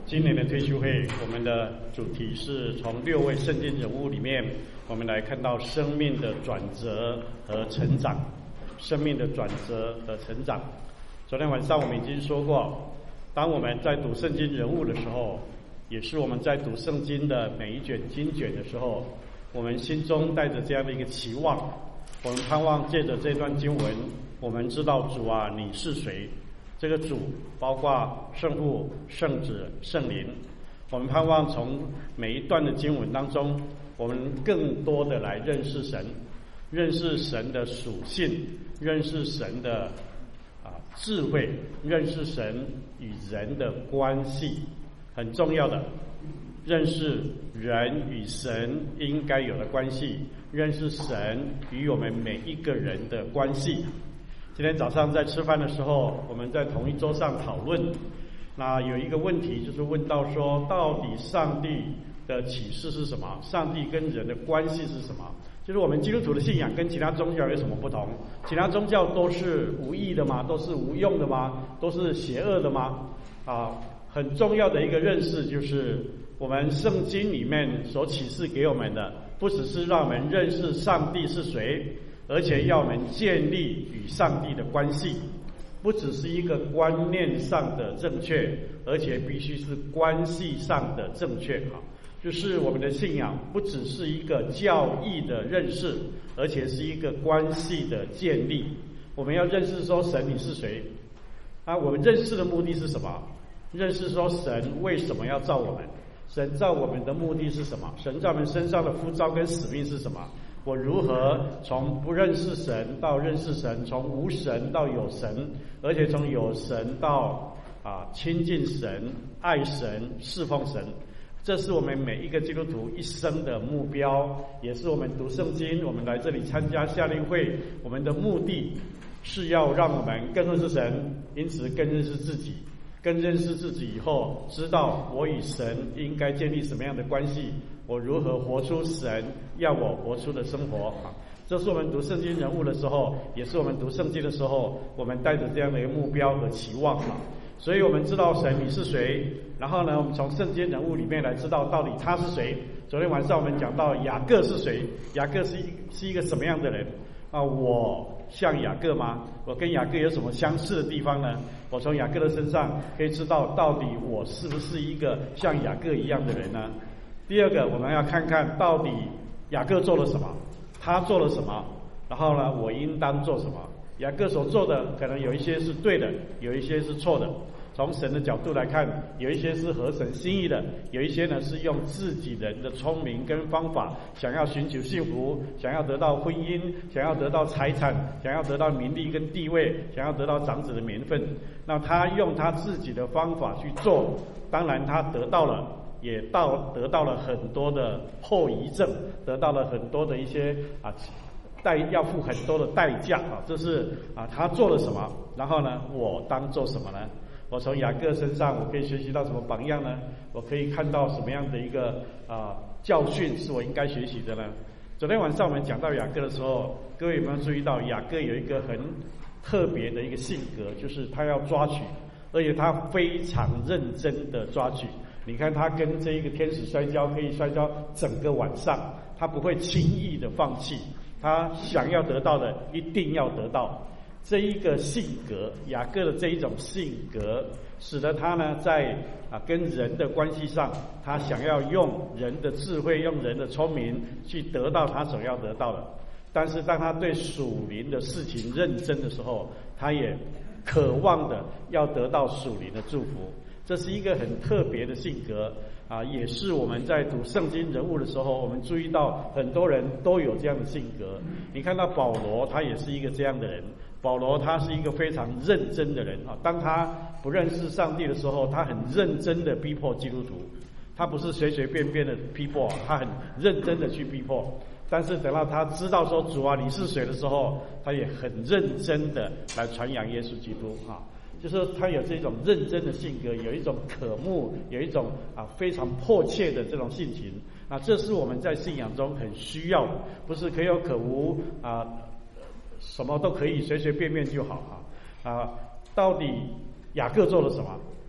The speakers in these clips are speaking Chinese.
今年的退休会，我们的主题是从6位圣经人物里面，我们来看到生命的转折和成长。生命的转折和成长。昨天晚上我们已经说过，当我们在读圣经人物的时候，也是我们在读圣经的每一卷经卷的时候，我们心中带着这样的一个期望，我们盼望借着这段经文，我们知道主啊，你是谁？这个主包括圣父、圣子、圣灵。我们盼望从每一段的经文当中，我们更多的来认识神，认识神的属性，认识神的智慧，认识神与人的关系。很重要的，认识人与神应该有的关系，认识神与我们每一个人的关系。今天早上在吃饭的时候，我们在同一桌上讨论，那有一个问题就是问到说，到底上帝的启示是什么？上帝跟人的关系是什么？就是我们基督徒的信仰跟其他宗教有什么不同？其他宗教都是无益的吗？都是无用的吗？都是邪恶的吗？很重要的一个认识就是，我们圣经里面所启示给我们的，不只是让我们认识上帝是谁，而且要我们建立与上帝的关系。不只是一个观念上的正确，而且必须是关系上的正确。就是我们的信仰不只是一个教义的认识，而且是一个关系的建立。我们要认识说神你是谁我们认识的目的是什么？认识说神为什么要造我们？神造我们的目的是什么？神在我们身上的呼召跟使命是什么？我如何从不认识神到认识神，从无神到有神，而且从有神到亲近神、爱神、侍奉神。这是我们每一个基督徒一生的目标，也是我们读圣经，我们来这里参加夏令会，我们的目的是要让我们更认识神，因此更认识自己。更认识自己以后，知道我与神应该建立什么样的关系，我如何活出神要我活出的生活。这是我们读圣经人物的时候，也是我们读圣经的时候，我们带着这样的一个目标和期望。所以我们知道神你是谁，然后呢，我们从圣经人物里面来知道到底他是谁。昨天晚上我们讲到雅各是谁，雅各是一个什么样的人我像雅各吗？我跟雅各有什么相似的地方呢？我从雅各的身上可以知道，到底我是不是一个像雅各一样的人呢？第二个，我们要看看到底雅各做了什么，他做了什么，然后呢，我应当做什么？雅各所做的可能有一些是对的，有一些是错的。从神的角度来看，有一些是合神心意的，有一些呢是用自己人的聪明跟方法，想要寻求幸福，想要得到婚姻，想要得到财产，想要得到名利跟地位，想要得到长子的名分。那他用他自己的方法去做，当然他得到了，也得到了很多的后遗症，得到了很多的一些要付很多的代价这是他做了什么，然后呢，我当做什么呢？我从雅各身上，我可以学习到什么榜样呢？我可以看到什么样的一个教训是我应该学习的呢？昨天晚上我们讲到雅各的时候，各位有没有注意到雅各有一个很特别的一个性格，就是他要抓取，而且他非常认真的抓取。你看他跟这一个天使摔跤，可以摔跤整个晚上，他不会轻易的放弃，他想要得到的一定要得到。这一个性格，雅各的这一种性格，使得他呢在跟人的关系上，他想要用人的智慧，用人的聪明去得到他所要得到的。但是当他对属灵的事情认真的时候，他也渴望的要得到属灵的祝福。这是一个很特别的性格也是我们在读圣经人物的时候，我们注意到很多人都有这样的性格。你看到保罗，他也是一个这样的人。保罗他是一个非常认真的人当他不认识上帝的时候，他很认真的逼迫基督徒，他不是随随便便的逼迫他很认真的去逼迫。但是等到他知道说主啊你是谁的时候，他也很认真的来传扬耶稣基督就是他有这种认真的性格，有一种渴慕，有一种非常迫切的这种性情这是我们在信仰中很需要的，不是可有可无什么都可以随随便便就好到底雅各做了什么？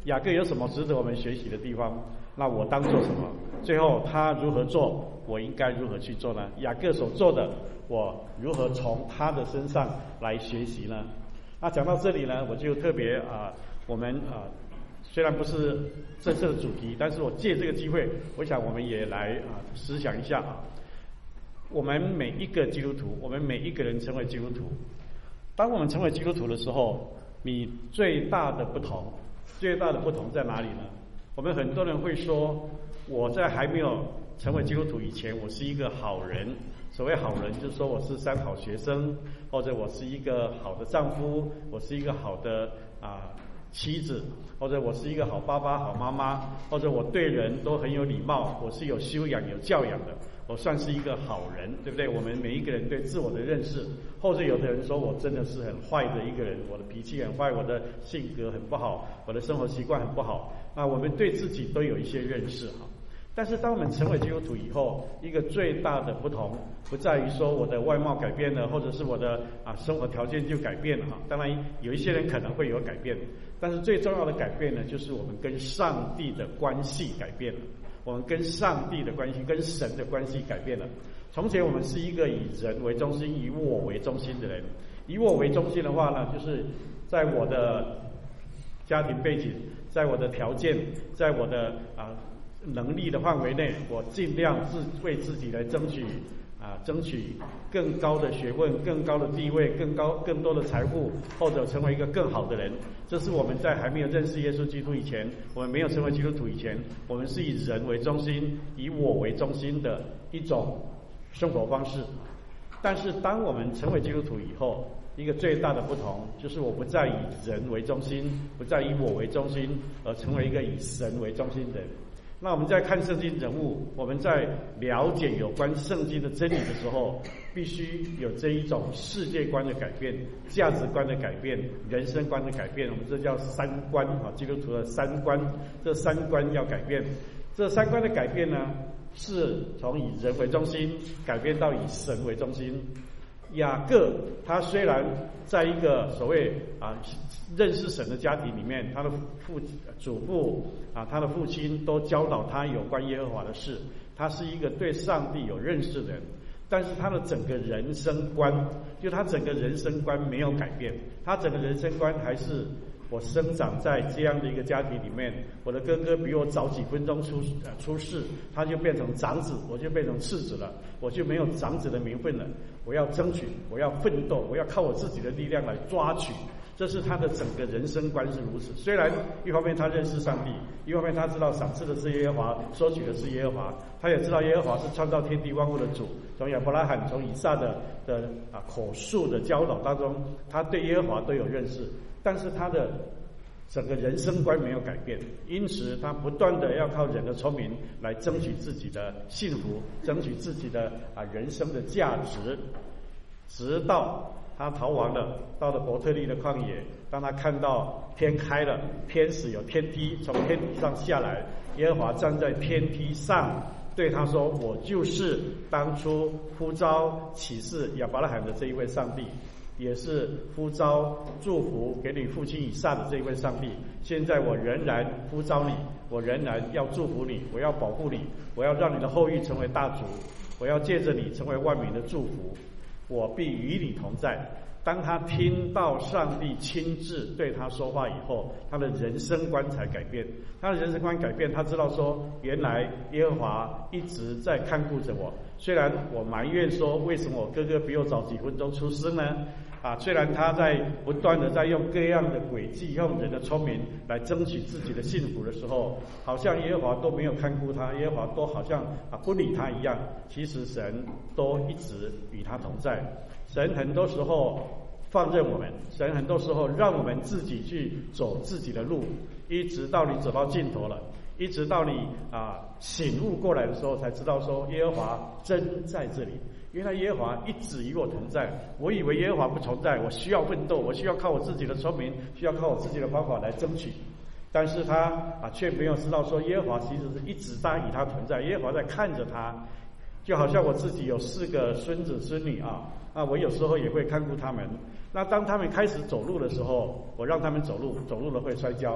雅各有什么值得我们学习的地方？那我当做什么？最后他如何做，我应该如何去做呢？雅各所做的，我如何从他的身上来学习呢？那讲到这里呢，我就特别我们虽然不是正式的主题，但是我借这个机会，我想我们也来思想一下我们每一个基督徒，我们每一个人成为基督徒，当我们成为基督徒的时候，你最大的不同在哪里呢？我们很多人会说，我在还没有成为基督徒以前，我是一个好人。所谓好人，就是说我是三好学生，或者我是一个好的丈夫，我是一个好的妻子，或者我是一个好爸爸、好妈妈，或者我对人都很有礼貌，我是有修养、有教养的，我算是一个好人，对不对？我们每一个人对自我的认识，或者有的人说我真的是很坏的一个人，我的脾气很坏，我的性格很不好，我的生活习惯很不好，那我们对自己都有一些认识但是当我们成为基督徒以后，一个最大的不同不在于说我的外貌改变了，或者是我的生活条件就改变了当然有一些人可能会有改变，但是最重要的改变呢，就是我们跟上帝的关系改变了。我们跟上帝的关系，跟神的关系改变了。从前我们是一个以人为中心、以我为中心的人。以我为中心的话呢，就是在我的家庭背景，在我的条件，在我的能力的范围内，我尽量为自己来争取更高的学问、更高的地位、更多的财富，或者成为一个更好的人。这是我们在还没有认识耶稣基督以前，我们没有成为基督徒以前，我们是以人为中心、以我为中心的一种生活方式。但是当我们成为基督徒以后，一个最大的不同就是我不再以人为中心，不再以我为中心，而成为一个以神为中心的人。那我们在看圣经人物，我们在了解有关圣经的真理的时候，必须有这一种世界观的改变、价值观的改变、人生观的改变。我们这叫三观基督徒的三观，这三观要改变。这三观的改变呢，是从以人为中心改变到以神为中心。雅各他虽然在一个所谓认识神的家庭里面，他的祖父他的父亲都教导他有关耶和华的事，他是一个对上帝有认识的人，但是他的整个人生观，就他整个人生观没有改变，他整个人生观还是我生长在这样的一个家庭里面，我的哥哥比我早几分钟出世，他就变成长子，我就变成次子了，我就没有长子的名分了。我要争取，我要奋斗，我要靠我自己的力量来抓取。这是他的整个人生观是如此。虽然一方面他认识上帝，一方面他知道赏赐的是耶和华，收取的是耶和华，他也知道耶和华是创造天地万物的主。从亚伯拉罕、从以撒的口述的教导当中，他对耶和华都有认识，但是他的整个人生观没有改变，因此他不断的要靠人的聪明来争取自己的幸福，争取自己的人生的价值，直到他逃亡了，到了伯特利的旷野，当他看到天开了，天使有天梯从天梯上下来，耶和华站在天梯上对他说，我就是当初呼召启示亚伯拉罕的这一位上帝，也是呼召祝福给你父亲以撒的这一位上帝。现在我仍然呼召你，我仍然要祝福你，我要保护你，我要让你的后裔成为大族，我要借着你成为万民的祝福，我必与你同在。当他听到上帝亲自对他说话以后，他的人生观才改变。他的人生观改变，他知道说，原来耶和华一直在看顾着我。虽然我埋怨说，为什么我哥哥比我早几分钟出生呢？虽然他在不断的在用各样的诡计，用人的聪明来争取自己的幸福的时候，好像耶和华都没有看顾他，耶和华都好像不理他一样。其实神都一直与他同在。神很多时候放任我们，神很多时候让我们自己去走自己的路，一直到你走到尽头了，一直到你醒悟过来的时候，才知道说耶和华真在这里。原来耶和华一直与我同在，我以为耶和华不同在，我需要奋斗，我需要靠我自己的聪明，需要靠我自己的方法来争取。但是他却没有知道说耶和华其实是一直在与他同在，耶和华在看着他。就好像我自己有4个孙子孙女我有时候也会看顾他们。那当他们开始走路的时候，我让他们走路了会摔跤，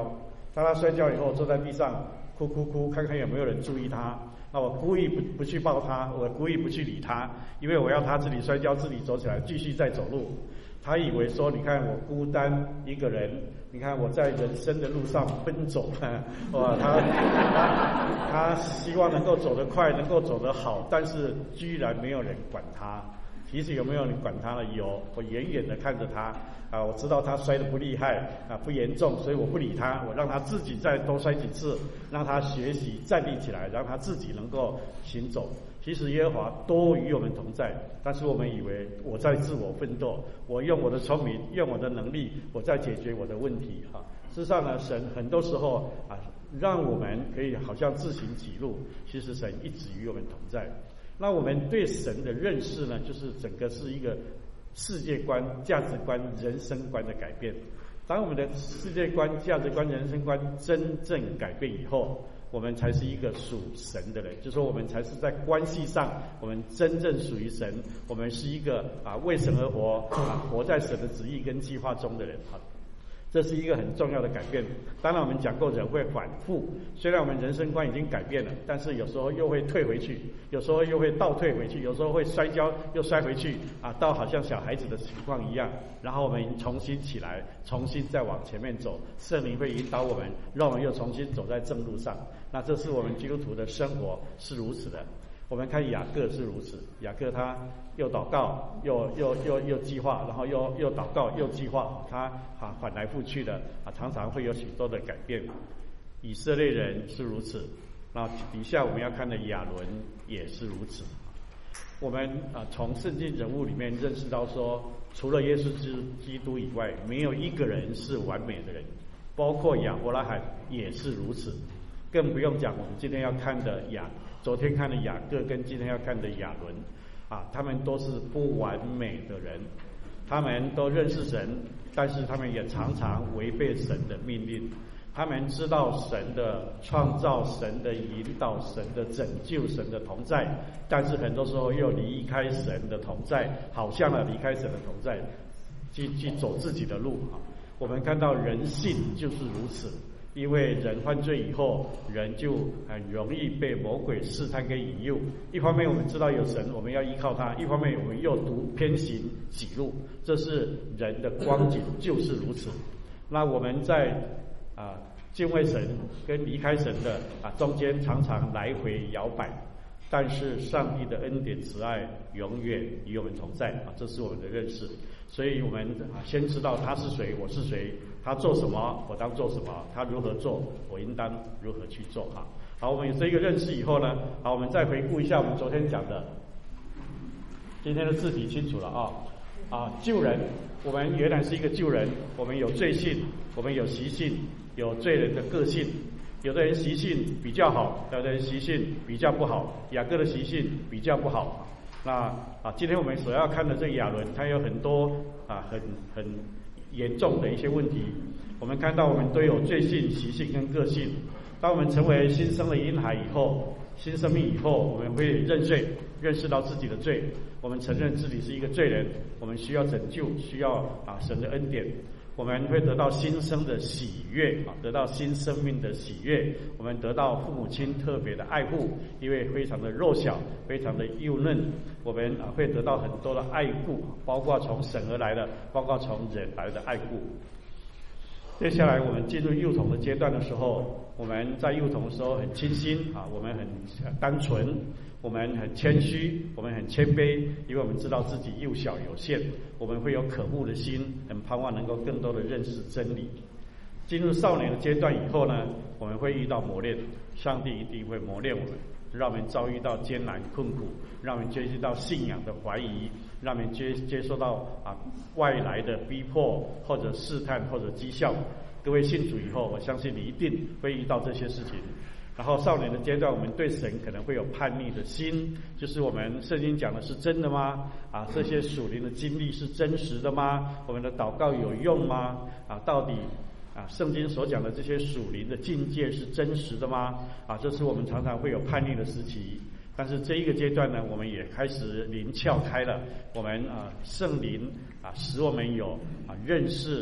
当他摔跤以后，坐在地上哭，看看有没有人注意他。那我故意不去抱他，我故意不去理他，因为我要他自己摔跤，自己走起来，继续再走路。他以为说，你看我孤单一个人，你看我在人生的路上奔走，哇，他希望能够走得快，能够走得好，但是居然没有人管他。其实有没有人管他呢？有，我远远的看着他啊，我知道他摔得不厉害啊，不严重，所以我不理他，我让他自己再多摔几次，让他学习站立起来，让他自己能够行走。其实耶和华都与我们同在，但是我们以为我在自我奋斗，我用我的聪明，用我的能力，我在解决我的问题哈。事实上呢，神很多时候啊，让我们可以好像自行己路，其实神一直与我们同在。那我们对神的认识呢，就是整个是一个世界观、价值观、人生观的改变。当我们的世界观、价值观、人生观真正改变以后，我们才是一个属神的人，就是说我们才是在关系上，我们真正属于神，我们是一个为神而活活在神的旨意跟计划中的人这是一个很重要的改变。当然我们讲过人会反复，虽然我们人生观已经改变了，但是有时候又会退回去，有时候又会倒退回去，有时候会摔跤又摔回去到好像小孩子的情况一样，然后我们重新起来，重新再往前面走，圣灵会引导我们，让我们又重新走在正路上。那这是我们基督徒的生活是如此的。我们看雅各是如此，雅各他又祷告又计划，然后又祷告又计划，他反来覆去的常常会有许多的改变。以色列人是如此，那底下我们要看的亚伦也是如此。我们从圣经人物里面认识到说，除了耶稣基督以外，没有一个人是完美的人，包括亚伯拉罕也是如此，更不用讲我们今天要看的昨天看的雅各跟今天要看的亚伦他们都是不完美的人，他们都认识神，但是他们也常常违背神的命令。他们知道神的创造、神的引导、神的拯救、神的同在，但是很多时候又离开神的同在，好像离开神的同在，去走自己的路我们看到人性就是如此。因为人犯罪以后，人就很容易被魔鬼试探跟引诱。一方面我们知道有神，我们要依靠他；一方面我们又偏行己路，这是人的光景，就是如此。那我们在敬畏神跟离开神的中间常常来回摇摆，但是上帝的恩典慈爱永远与我们同在这是我们的认识。所以我们先知道他是谁，我是谁，他做什么我当做什么，他如何做我应当如何去做好，我们有这一个认识以后呢，我们再回顾一下我们昨天讲的，今天的字体清楚了救人，我们原来是一个救人，我们有罪性，我们有习性，有罪人的个性。有的人习性比较好，有的人习性比较不好，雅各的习性比较不好。那今天我们所要看的这个亚伦，他有很多很严重的一些问题。我们看到我们都有罪性、习性跟个性。当我们成为新生的婴孩以后，新生命以后，我们会认罪，认识到自己的罪，我们承认自己是一个罪人，我们需要拯救，需要神的恩典。我们会得到新生的喜悦得到新生命的喜悦。我们得到父母亲特别的爱护，因为非常的弱小，非常的幼嫩。我们会得到很多的爱顾，包括从神而来的，包括从人来的爱顾。接下来我们进入幼童的阶段的时候，我们在幼童的时候很清新我们很单纯，我们很谦虚，我们很谦卑，因为我们知道自己幼小有限，我们会有渴慕的心，很盼望能够更多的认识真理。进入少年的阶段以后呢，我们会遇到磨练，上帝一定会磨练我们，让我们遭遇到艰难困苦，让我们接触到信仰的怀疑，让我们接受到外来的逼迫或者试探或者讥笑。各位信主以后，我相信你一定会遇到这些事情。然后少年的阶段，我们对神可能会有叛逆的心，就是我们圣经讲的是真的吗？这些属灵的经历是真实的吗？我们的祷告有用吗？到底圣经所讲的这些属灵的境界是真实的吗？这是我们常常会有叛逆的时期。但是这一个阶段呢，我们也开始灵窍开了，我们圣灵使我们有认识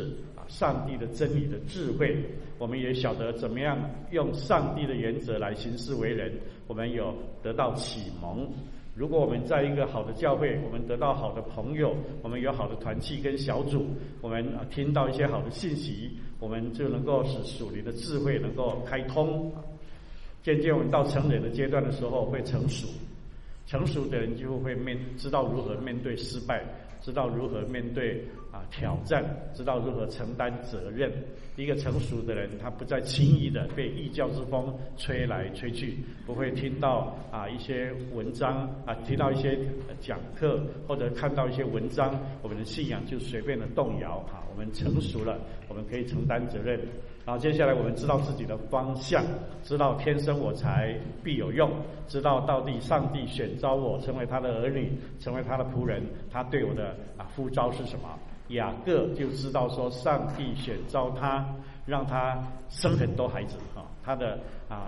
上帝的真理的智慧，我们也晓得怎么样用上帝的原则来行事为人，我们有得到启蒙。如果我们在一个好的教会，我们得到好的朋友，我们有好的团契跟小组，我们听到一些好的信息，我们就能够使属灵的智慧能够开通。渐渐我们到成人的阶段的时候会成熟，成熟的人就会知道如何面对失败，知道如何面对挑战，知道如何承担责任。一个成熟的人，他不再轻易的被异教之风吹来吹去，不会听到一些文章听到一些讲课，或者看到一些文章，我们的信仰就随便的动摇。我们成熟了，我们可以承担责任。然后接下来我们知道自己的方向，知道天生我材必有用，知道到底上帝选召我成为他的儿女，成为他的仆人，他对我的呼召是什么。雅各就知道说上帝选召他，让他生很多孩子他的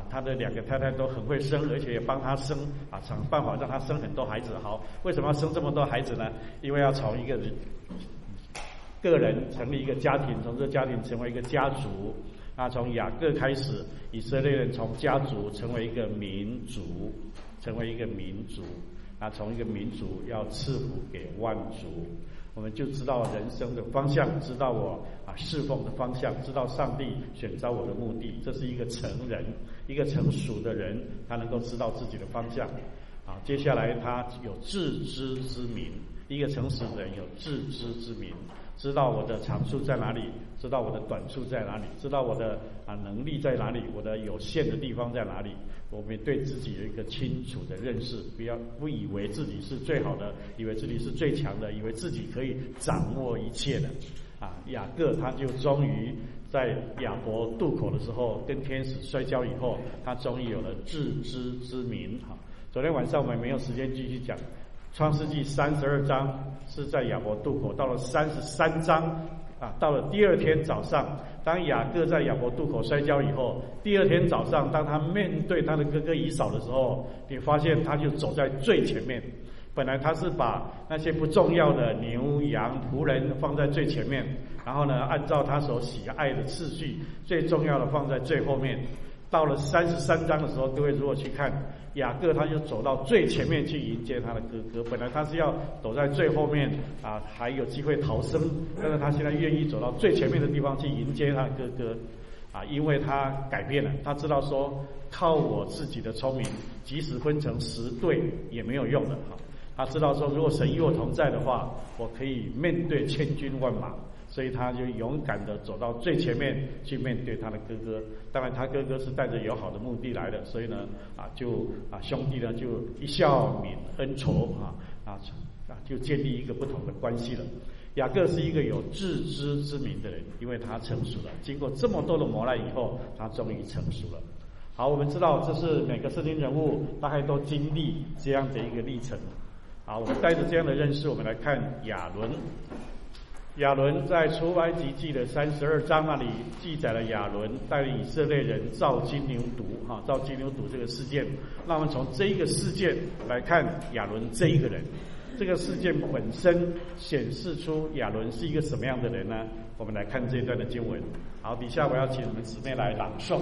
2个太太都很会生，而且也帮他生想办法让他生很多孩子。好，为什么要生这么多孩子呢？因为要从一个个人成立一个家庭，从这个家庭成为一个家族。从雅各开始，以色列人从家族成为一个民族，成为一个民族。从一个民族要赐福给万族。我们就知道人生的方向，知道我侍奉的方向，知道上帝选召我的目的。这是一个成人，一个成熟的人，他能够知道自己的方向。接下来他有自知之明，一个诚实的人有自知之明，知道我的长处在哪里，知道我的短处在哪里，知道我的能力在哪里，我的有限的地方在哪里。我们对自己有一个清楚的认识，不以为自己是最好的，以为自己是最强的，以为自己可以掌握一切的。雅各他就终于在亚伯渡口的时候跟天使摔跤以后，他终于有了自知之明。昨天晚上我们没有时间继续讲创世纪32章是在亚伯渡口，到了33章到了第二天早上，当雅各在亚伯渡口摔跤以后，第二天早上当他面对他的哥哥以扫的时候，你发现他就走在最前面。本来他是把那些不重要的牛羊仆人放在最前面，然后呢按照他所喜爱的次序，最重要的放在最后面。到了33章的时候，各位如果去看雅各，他就走到最前面去迎接他的哥哥。本来他是要走在最后面还有机会逃生，但是他现在愿意走到最前面的地方去迎接他的哥哥因为他改变了，他知道说靠我自己的聪明，即使分成10队也没有用的他知道说如果神与我同在的话，我可以面对千军万马，所以他就勇敢的走到最前面去面对他的哥哥。当然他哥哥是带着友好的目的来的，所以呢兄弟呢就一笑泯恩仇就建立一个不同的关系了。雅各是一个有自知之明的人，因为他成熟了，经过这么多的磨难以后，他终于成熟了。好，我们知道这是每个圣经人物大概都经历这样的一个历程。好，我们带着这样的认识，我们来看亚伦。亚伦在出埃及记的32章那里记载了亚伦带领以色列人造金牛犊造金牛犊这个事件。那我们从这一个事件来看亚伦这一个人，这个事件本身显示出亚伦是一个什么样的人呢？我们来看这一段的经文。好，底下我要请我们姊妹来朗诵。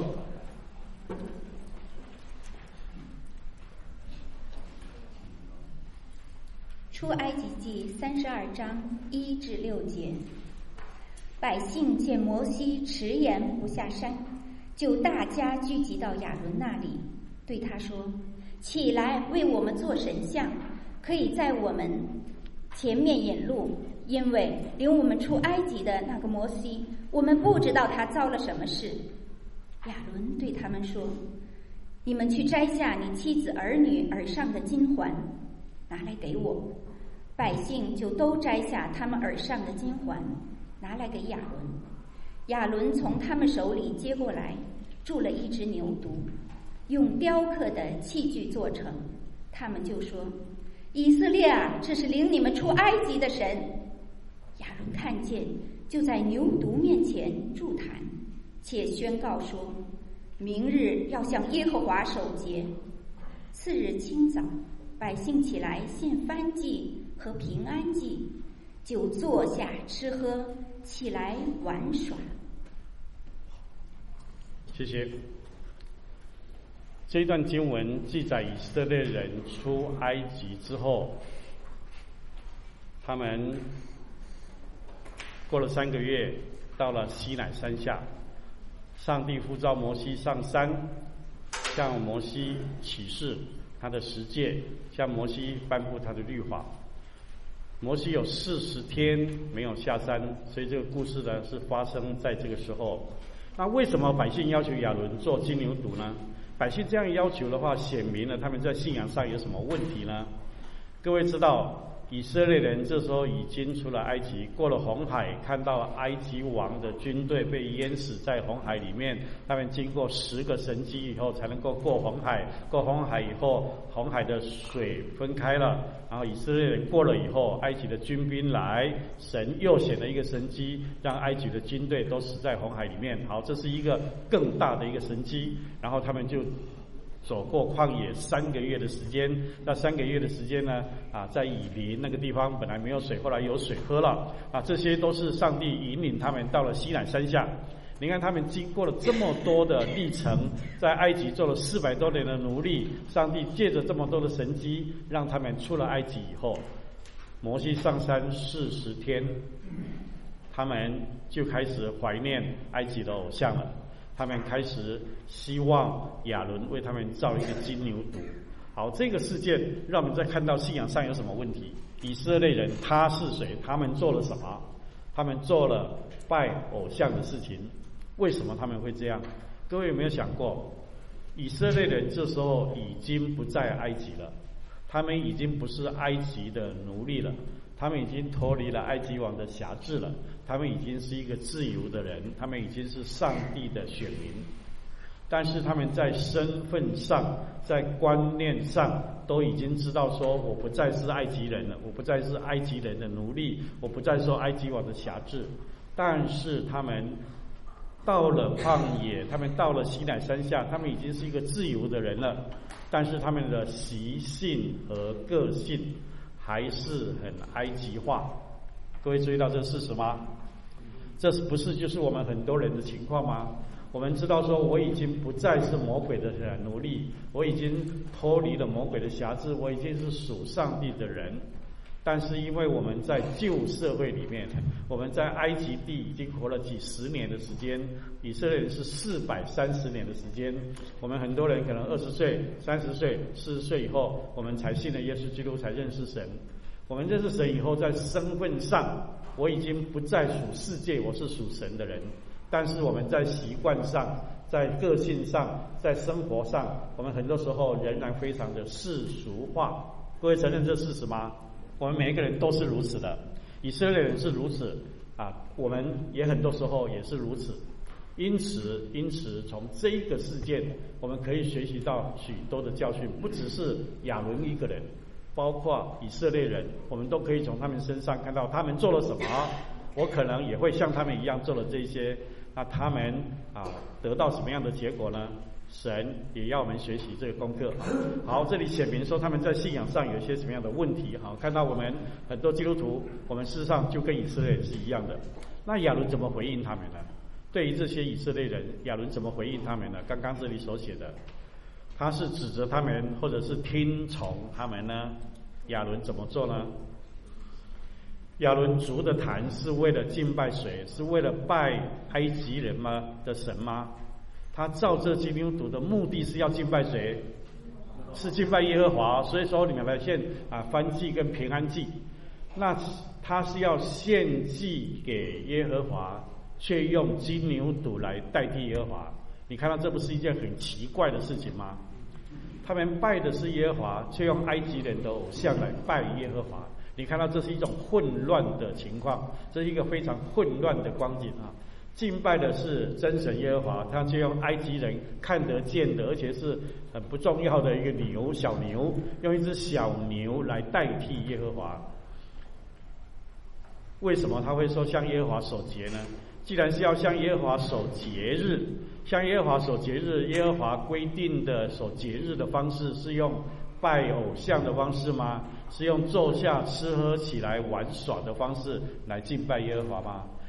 出埃及记32章1至6节，百姓见摩西迟延不下山，就大家聚集到亚伦那里，对他说：起来，为我们做神像，可以在我们前面引路，因为领我们出埃及的那个摩西，我们不知道他遭了什么事。亚伦对他们说：你们去摘下你妻子儿女耳上的金环，拿来给我。百姓就都摘下他们耳上的金环，拿来给亚伦。亚伦从他们手里接过来，铸了一只牛犊，用雕刻的器具做成。他们就说：以色列啊，这是领你们出埃及的神。亚伦看见，就在牛犊面前筑坛，且宣告说：明日要向耶和华守节。次日清早，百姓起来献燔祭和平安祭，就坐下吃喝， 起来玩耍。 谢谢。这一段经文记载以色列人出埃及之后，他们过了3个月，到了西乃山下，上帝呼召摩西上山，向摩西启示他的十诫，向摩西颁布他的律法。摩西有40天没有下山，所以这个故事呢是发生在这个时候。那为什么百姓要求亚伦做金牛犊呢？百姓这样要求的话，显明了他们在信仰上有什么问题呢？各位知道，以色列人这时候已经出了埃及，过了红海，看到埃及王的军队被淹死在红海里面，他们经过10个神迹以后才能够过红海。过红海以后，红海的水分开了，然后以色列人过了以后，埃及的军兵来，神又显了一个神迹，让埃及的军队都死在红海里面。好，这是一个更大的一个神迹，然后他们就走过旷野3个月的时间。那3个月的时间呢，在以琳那个地方本来没有水，后来有水喝了。这些都是上帝引领他们到了西乃山下。你看他们经过了这么多的历程，在埃及做了400多年的奴隶，上帝借着这么多的神迹，让他们出了埃及以后，摩西上山40天，他们就开始怀念埃及的偶像了。他们开始希望亚伦为他们造一个金牛犊。好，这个事件让我们再看到信仰上有什么问题。以色列人他是谁？他们做了什么？他们做了拜偶像的事情。为什么他们会这样？各位有没有想过，以色列人这时候已经不在埃及了，他们已经不是埃及的奴隶了，他们已经脱离了埃及王的辖制了，他们已经是一个自由的人，他们已经是上帝的选民。但是他们在身份上，在观念上都已经知道说，我不再是埃及人了，我不再是埃及人的奴隶，我不再受埃及王的辖制。但是他们到了旷野，他们到了西乃山下，他们已经是一个自由的人了，但是他们的习性和个性还是很埃及化。各位注意到这个事实吗？这不是就是我们很多人的情况吗？我们知道说，我已经不再是魔鬼的奴隶，我已经脱离了魔鬼的辖制，我已经是属上帝的人。但是因为我们在旧社会里面，我们在埃及地已经活了几十年的时间，以色列人是430年的时间，我们很多人可能20岁、30岁、40岁以后，我们才信了耶稣基督，才认识神。我们认识神以后，在身份上，我已经不再属世界，我是属神的人。但是我们在习惯上，在个性上，在生活上，我们很多时候仍然非常的世俗化。各位承认这事实吗？我们每一个人都是如此的，以色列人是如此我们也很多时候也是如此。因此从这个事件，我们可以学习到许多的教训，不只是亚伦一个人，包括以色列人，我们都可以从他们身上看到他们做了什么。我可能也会像他们一样做了这些，那他们得到什么样的结果呢？神也要我们学习这个功课。好，这里显明说他们在信仰上有一些什么样的问题。好，看到我们很多基督徒，我们事实上就跟以色列人是一样的。那亚伦怎么回应他们呢？对于这些以色列人，亚伦怎么回应他们呢？刚刚这里所写的，他是指责他们，或者是听从他们呢？亚伦怎么做呢？亚伦筑的坛是为了敬拜谁？是为了拜埃及人吗？的神吗？他造这金牛犊的目的是要敬拜谁？是敬拜耶和华。所以说你们来献燔祭跟平安祭，那他是要献祭给耶和华，却用金牛犊来代替耶和华。你看到这不是一件很奇怪的事情吗？他们拜的是耶和华，却用埃及人的偶像来拜耶和华。你看到这是一种混乱的情况，这是一个非常混乱的光景敬拜的是真神耶和华，他就用埃及人看得见的，而且是很不重要的一个牛，小牛，用一只小牛来代替耶和华。为什么他会说向耶和华守节呢？既然是要向耶和华守节日，向耶和华守节日，耶和华规定的守节日的方式是用拜偶像的方式吗？是用坐下吃喝起来玩耍的方式来敬拜耶和华吗？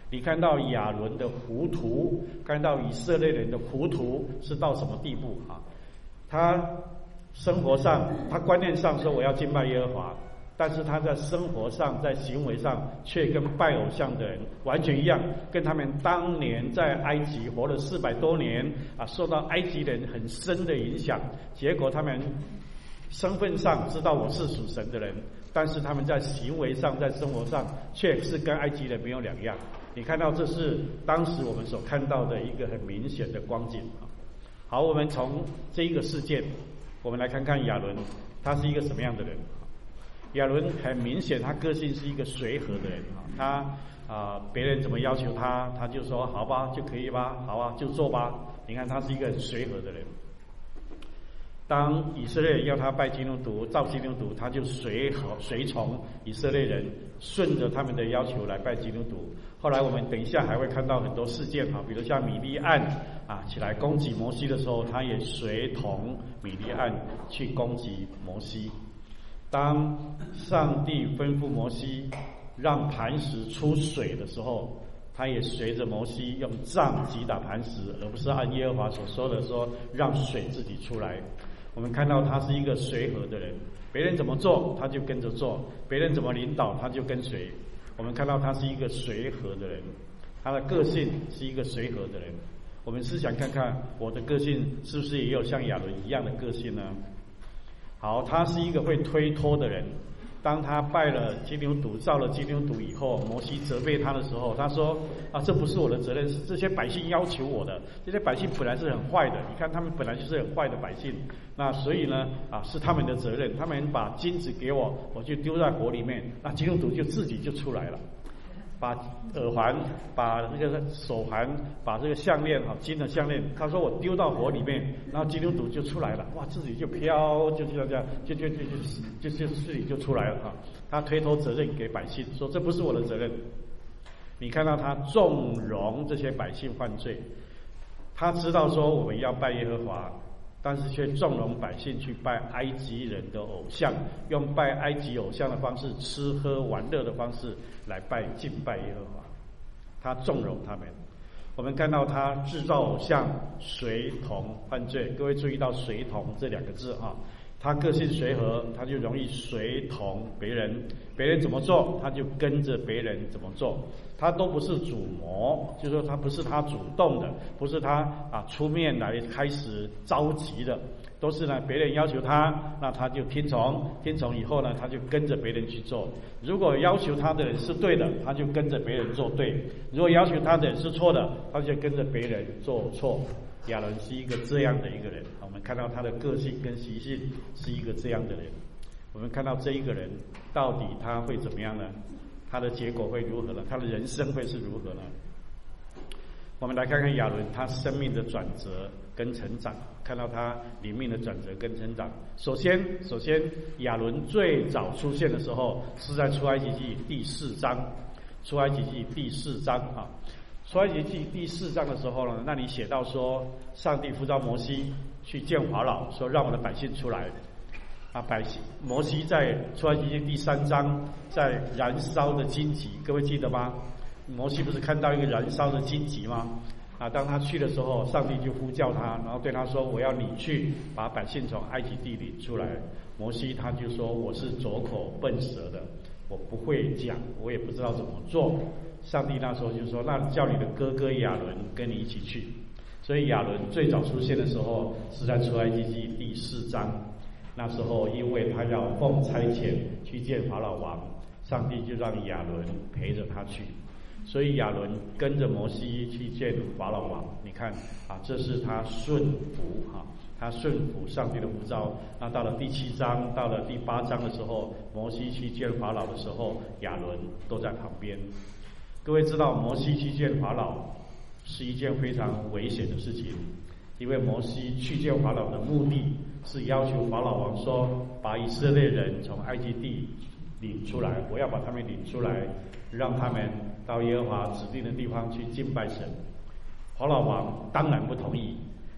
你看到亚伦的糊涂，看到以色列人的糊涂是到什么地步啊？他生活上，他观念上说我要敬拜耶和华，但是他在生活上，在行为上却跟拜偶像的人完全一样，跟他们当年在埃及活了400多年啊，受到埃及人很深的影响，结果他们身份上知道我是属神的人，但是他们在行为上，在生活上却是跟埃及人没有两样。你看到这是当时我们所看到的一个很明显的光景。好，我们从这一个事件，我们来看看亚伦他是一个什么样的人。亚伦很明显，他个性是一个随和的人，他别人怎么要求他，他就说好吧，就可以吧，好啊，就做吧。你看他是一个很随和的人。当以色列人要他拜基督徒、造基督徒，他就随从以色列人，顺着他们的要求来拜基督徒。后来我们等一下还会看到很多事件比如像米利暗起来攻击摩西的时候，他也随同米利暗去攻击摩西。当上帝吩咐摩西让磐石出水的时候，他也随着摩西用杖击打磐石，而不是按耶和华所说的说让水自己出来。我们看到他是一个随和的人，别人怎么做他就跟着做，别人怎么领导他就跟随。我们看到他是一个随和的人，他的个性是一个随和的人。我们试想看看，我的个性是不是也有像亚伦一样的个性呢？好，他是一个会推脱的人。当他拜了基督徒、造了基督徒以后，摩西责备他的时候，他说这不是我的责任，是这些百姓要求我的。这些百姓本来是很坏的，你看他们本来就是很坏的百姓，那所以呢是他们的责任。他们把金子给我，我就丢在火里面，那基督徒就自己就出来了。把耳环、把那个手环、把这个项链金的项链，他说我丢到火里面，然后基督徒就出来了，哇，自己就飘，就这样，就自己就出来了他推脱责任给百姓，说这不是我的责任。你看到他纵容这些百姓犯罪，他知道说我们要拜耶和华，但是却纵容百姓去拜埃及人的偶像，用拜埃及偶像的方式，吃喝玩乐的方式来敬拜耶和华。他纵容他们。我们看到他制造偶像，随同犯罪。各位注意到随同这两个字他个性随和，他就容易随同别人，别人怎么做他就跟着别人怎么做。他都不是主谋，就是说他不是他主动的，不是他出面来开始召集的，都是呢别人要求他，那他就听从以后呢，他就跟着别人去做。如果要求他的人是对的，他就跟着别人做对；如果要求他的人是错的，他就跟着别人做错。亚伦是一个这样的一个人，我们看到他的个性跟习性是一个这样的人。我们看到这一个人到底他会怎么样呢？他的结果会如何呢？他的人生会是如何呢？我们来看看亚伦他生命的转折跟成长，看到他灵命的转折跟成长。首先亚伦最早出现的时候是在出埃及记第4章。出埃及记第4章出埃及记第4章的时候呢，那里写到说，上帝呼召摩西去见法老，说让我的百姓出来。摩西在出埃及记第3章在燃烧的荆棘，各位记得吗？摩西不是看到一个燃烧的荆棘吗？当他去的时候，上帝就呼叫他，然后对他说：“我要你去把百姓从埃及地里出来。”摩西他就说：“我是拙口笨舌的，我不会讲，我也不知道怎么做。”上帝那时候就说：“那叫你的哥哥亚伦跟你一起去。”所以亚伦最早出现的时候是在出埃及记第4章。那时候因为他要奉差遣去见法老王，上帝就让亚伦陪着他去。所以亚伦跟着摩西去见法老王。你看这是他顺服他顺服上帝的呼召。那到了第7章，到了第8章的时候，摩西去见法老的时候，亚伦都在旁边。各位知道摩西去见法老是一件非常危险的事情，因为摩西去见法老的目的是要求法老王说，把以色列人从埃及地领出来，我要把他们领出来，让他们到耶和华指定的地方去敬拜神。法老王当然不同意，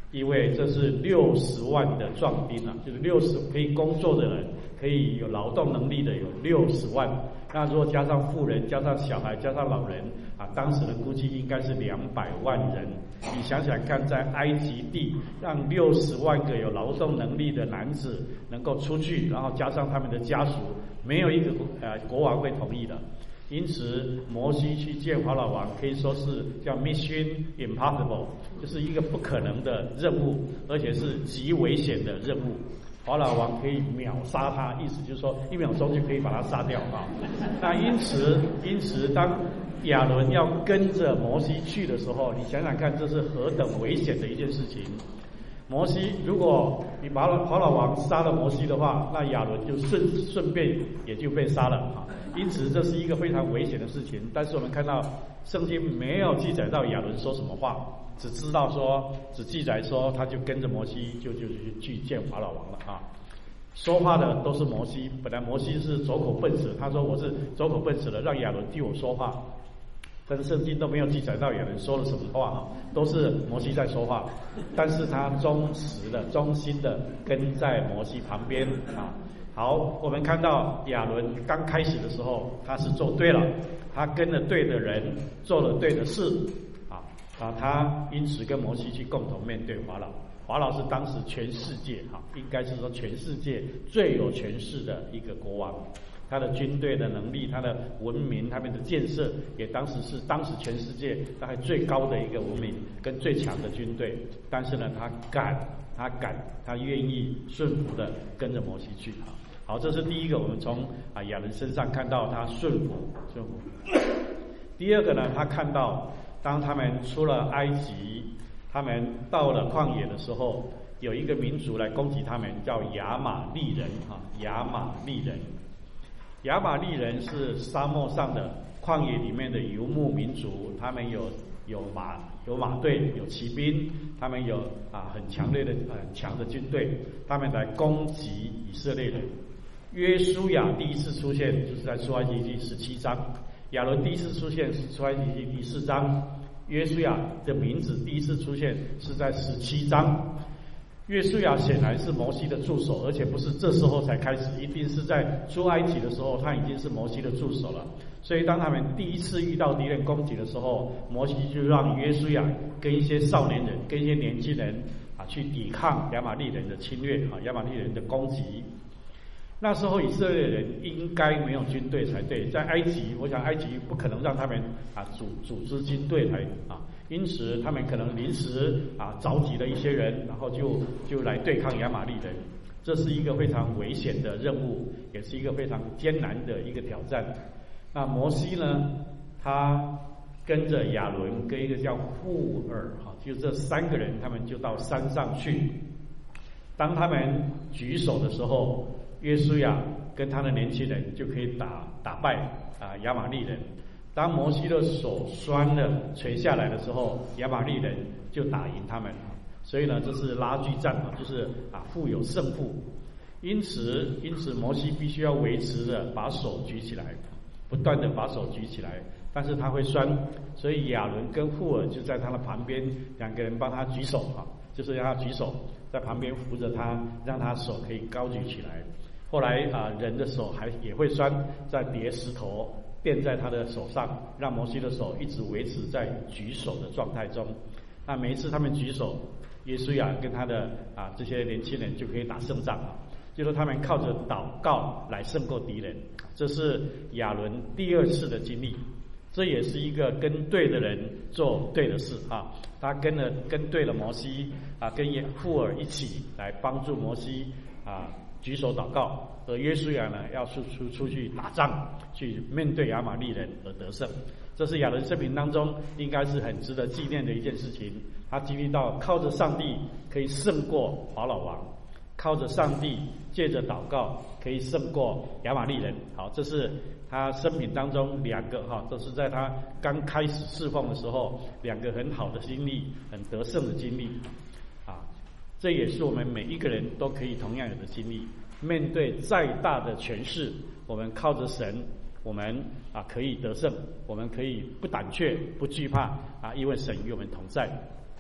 因为这是60万的壮丁啊，就是60可以工作的人，可以有劳动能力的有60万。那如果加上妇人、加上小孩、加上老人啊，当时的估计应该是200万人。你想想看，在埃及地让60万个有劳动能力的男子能够出去，然后加上他们的家属，没有一个国王会同意的。因此，摩西去见法老王，可以说是叫 Mission Impossible， 就是一个不可能的任务，而且是极危险的任务。法老王可以秒杀他，意思就是说1秒钟就可以把他杀掉啊。那因此，当亚伦要跟着摩西去的时候，你想想看，这是何等危险的一件事情。摩西，如果你法老王杀了摩西的话，那亚伦就顺便也就被杀了啊。因此，这是一个非常危险的事情。但是我们看到圣经没有记载到亚伦说什么话，只记载说他就跟着摩西就去见法老王了啊。说话的都是摩西，本来摩西是走口笨舌，他说我是走口笨舌的，让亚伦替我说话。但是圣经都没有记载到亚伦说了什么话啊，都是摩西在说话，但是他忠心的跟在摩西旁边啊。好，我们看到亚伦刚开始的时候，他是做对了，他跟了对的人，做了对的事啊，他因此跟摩西去共同面对法老。法老是当时全世界应该是说全世界最有权势的一个国王。他的军队的能力，他的文明，他们的建设，也当时全世界大概最高的一个文明跟最强的军队。但是呢，他愿意顺服的跟着摩西去。好，这是第一个，我们从亚伦身上看到他顺服。第二个呢，他看到当他们出了埃及，他们到了旷野的时候，有一个民族来攻击他们，叫亚玛力人亚玛力人是沙漠上的旷野里面的游牧民族，他们有马队，有骑兵，他们有很强的军队，他们来攻击以色列人。约书亚第一次出现就是在出埃及记17章，亚伦第一次出现是出埃及记第4章，约书亚的名字第一次出现是在17章。约书亚显然是摩西的助手，而且不是这时候才开始，一定是在出埃及的时候他已经是摩西的助手了。所以当他们第一次遇到敌人攻击的时候，摩西就让约书亚跟一些少年人跟一些年轻人去抵抗亚玛力人的侵略亚玛力人的攻击。那时候以色列人应该没有军队才对，在埃及，我想埃及不可能让他们组织军队来因此他们可能临时召集了一些人，然后就来对抗亚玛力人。这是一个非常危险的任务，也是一个非常艰难的一个挑战。那摩西呢，他跟着亚伦跟一个叫户尔就这3个人，他们就到山上去。当他们举手的时候，约书亚跟他的年轻人就可以打败亚玛力人。当摩西的手酸了垂下来的时候，亚玛力人就打赢他们。所以呢，这是拉锯战就是互有胜负。因此摩西必须要维持着把手举起来，不断的把手举起来，但是他会酸，所以亚伦跟户尔就在他的旁边，2个人帮他举手就是让他举手，在旁边扶着他，让他手可以高举起来。后来人的手也会酸，再叠石头垫在他的手上，让摩西的手一直维持在举手的状态中。那每一次他们举手，约书亚跟他的这些年轻人就可以打胜仗就是他们靠着祷告来胜过敌人。这是亚伦第2次的经历，这也是一个跟对的人做对的事他跟对了摩西跟户尔一起来帮助摩西举手祷告，而约书亚呢要出去打仗，去面对亚玛力人而得胜。这是亚伦生命当中应该是很值得纪念的一件事情。他经历到靠着上帝可以胜过法老王，靠着上帝借着祷告可以胜过亚玛力人。好，这是他生命当中2个这是在他刚开始侍奉的时候2个很好的经历，很得胜的经历这也是我们每一个人都可以同样有的经历。面对再大的权势，我们靠着神，我们可以得胜，我们可以不胆怯不惧怕因为神与我们同在。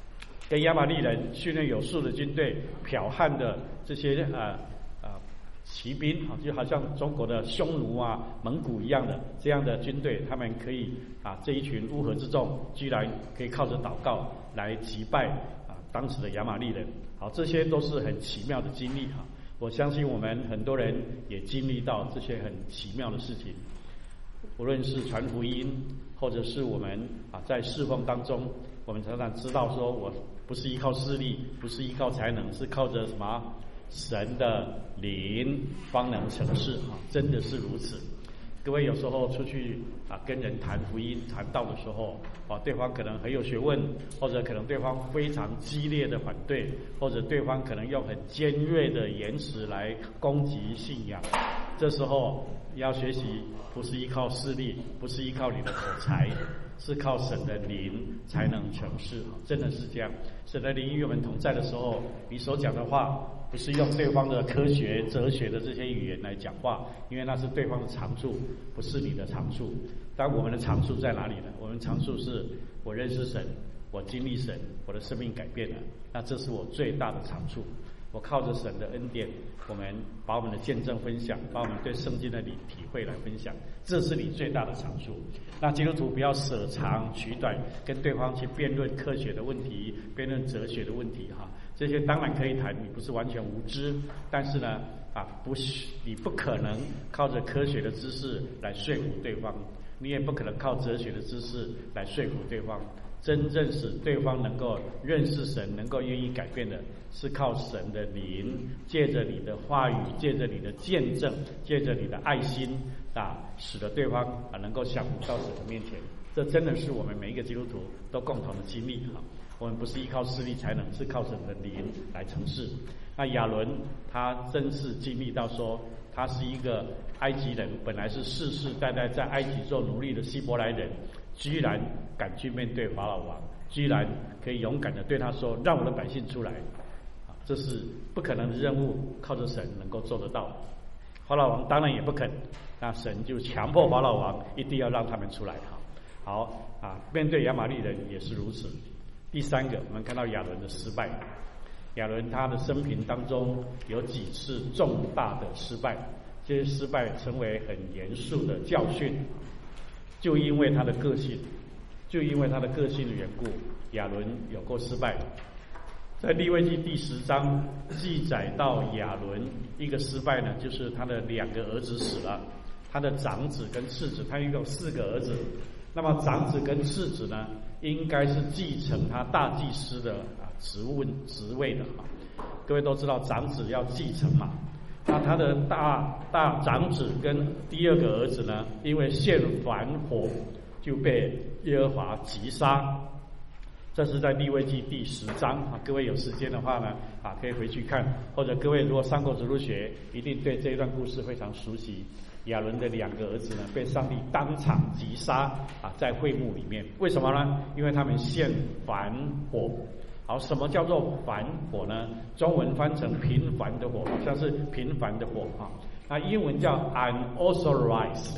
跟亚玛力人训练有素的军队，剽悍的这些骑兵啊，就好像中国的匈奴啊、蒙古一样的这样的军队，他们可以这一群乌合之众，居然可以靠着祷告来击败当时的亚玛力人。好，这些都是很奇妙的经历哈。我相信我们很多人也经历到这些很奇妙的事情，无论是传福音，或者是我们在侍奉当中，我们常常知道说，我不是依靠势力，不是依靠才能，是靠着什么？神的灵方能成事真的是如此。各位有时候出去跟人谈福音、谈道的时候对方可能很有学问，或者可能对方非常激烈的反对，或者对方可能用很尖锐的言辞来攻击信仰。这时候要学习，不是依靠势力，不是依靠你的口才，是靠神的灵才能成事。真的是这样，神的灵与我们同在的时候，你所讲的话不是用对方的科学、哲学的这些语言来讲话，因为那是对方的长处，不是你的长处。但我们的长处在哪里呢？我们长处是我认识神，我经历神，我的生命改变了，那这是我最大的长处。我靠着神的恩典，我们把我们的见证分享，把我们对圣经的体会来分享，这是你最大的长处。那基督徒不要舍长取短，跟对方去辩论科学的问题，辩论哲学的问题这些当然可以谈，你不是完全无知，但是呢你不可能靠着科学的知识来说服对方，你也不可能靠哲学的知识来说服对方。真正使对方能够认识神，能够愿意改变的，是靠神的灵，借着你的话语，借着你的见证，借着你的爱心使得对方能够降服到神的面前。这真的是我们每一个基督徒都共同的经历我们不是依靠势力才能，是靠神的灵来成事。那亚伦他真是经历到说，他是一个埃及人，本来是世世代代在埃及做奴隶的希伯来人，居然敢去面对法老王，居然可以勇敢的对他说，让我的百姓出来。这是不可能的任务，靠着神能够做得到。法老王当然也不肯，那神就强迫法老王一定要让他们出来。面对亚玛力人也是如此。第三个，我们看到亚伦的失败。亚伦他的生平当中有几次重大的失败，这些失败成为很严肃的教训。就因为他的个性的缘故，亚伦有过失败。在利未记第10章记载到亚伦一个失败呢，就是他的2个儿子死了，他的长子跟次子，他一共4个儿子。那么长子跟次子呢，应该是继承他大祭司的职位的各位都知道长子要继承嘛，那他的大长子跟第2个儿子呢，因为献燔火就被耶和华击杀。这是在利未记第10章各位有时间的话呢可以回去看，或者各位如果上过主日学，一定对这一段故事非常熟悉。亚伦的2个儿子呢，被上帝当场击杀在会幕里面。为什么呢？因为他们献燔火。好，什么叫做燔火呢？中文翻成平凡的火，好像是平凡的火那英文叫 unauthorized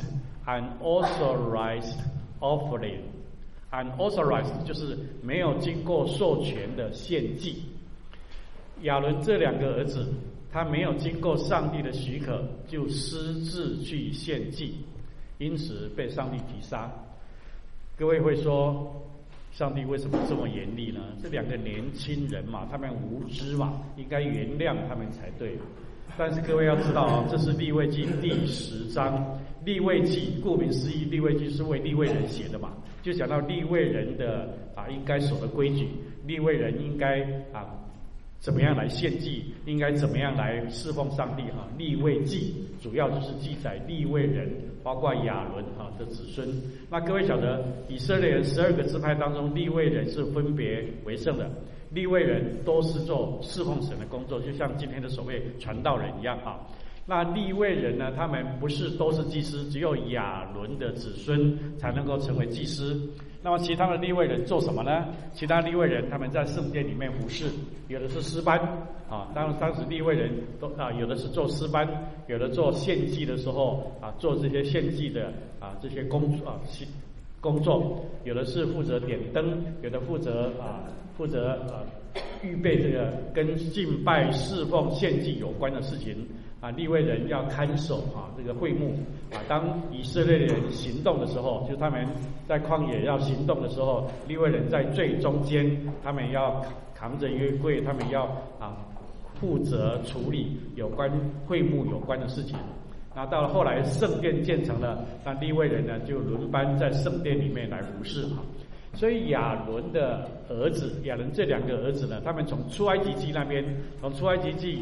offering。unauthorized 就是没有经过授权的献祭。亚伦这2个儿子，他没有经过上帝的许可就私自去献祭，因此被上帝击杀。各位会说，上帝为什么这么严厉呢？这2个年轻人嘛，他们无知嘛，应该原谅他们才对。但是各位要知道这是利未记第10章。利未记顾名思义，利未记是为利未人写的嘛，就讲到利未人的应该守的规矩，利未人应该怎么样来献祭，应该怎么样来侍奉上帝利未记主要就是记载利未人，包括亚伦的子孙。那各位晓得，以色列人12个支派当中，利未人是分别为圣的。利未人都是做侍奉神的工作，就像今天的所谓传道人一样那利未人呢，他们不是都是祭司，只有亚伦的子孙才能够成为祭司。那么其他的利未人做什么呢？其他利未人他们在圣殿里面服侍，有的是诗班当时利未人都有的是做诗班，有的做献祭的时候做这些献祭的这些工作，有的是负责点灯，有的负责负责预备这个跟敬拜、侍奉、献祭有关的事情啊。利未人要看守这个会幕啊。当以色列人行动的时候，就他们在旷野要行动的时候，利未人在最中间，他们要扛着约柜，他们要负责处理有关会幕有关的事情。那到了后来圣殿建成了，那利未人呢就轮班在圣殿里面来服侍所以亚伦的儿子，亚伦这2个儿子呢，他们从出埃及记那边，从出埃及记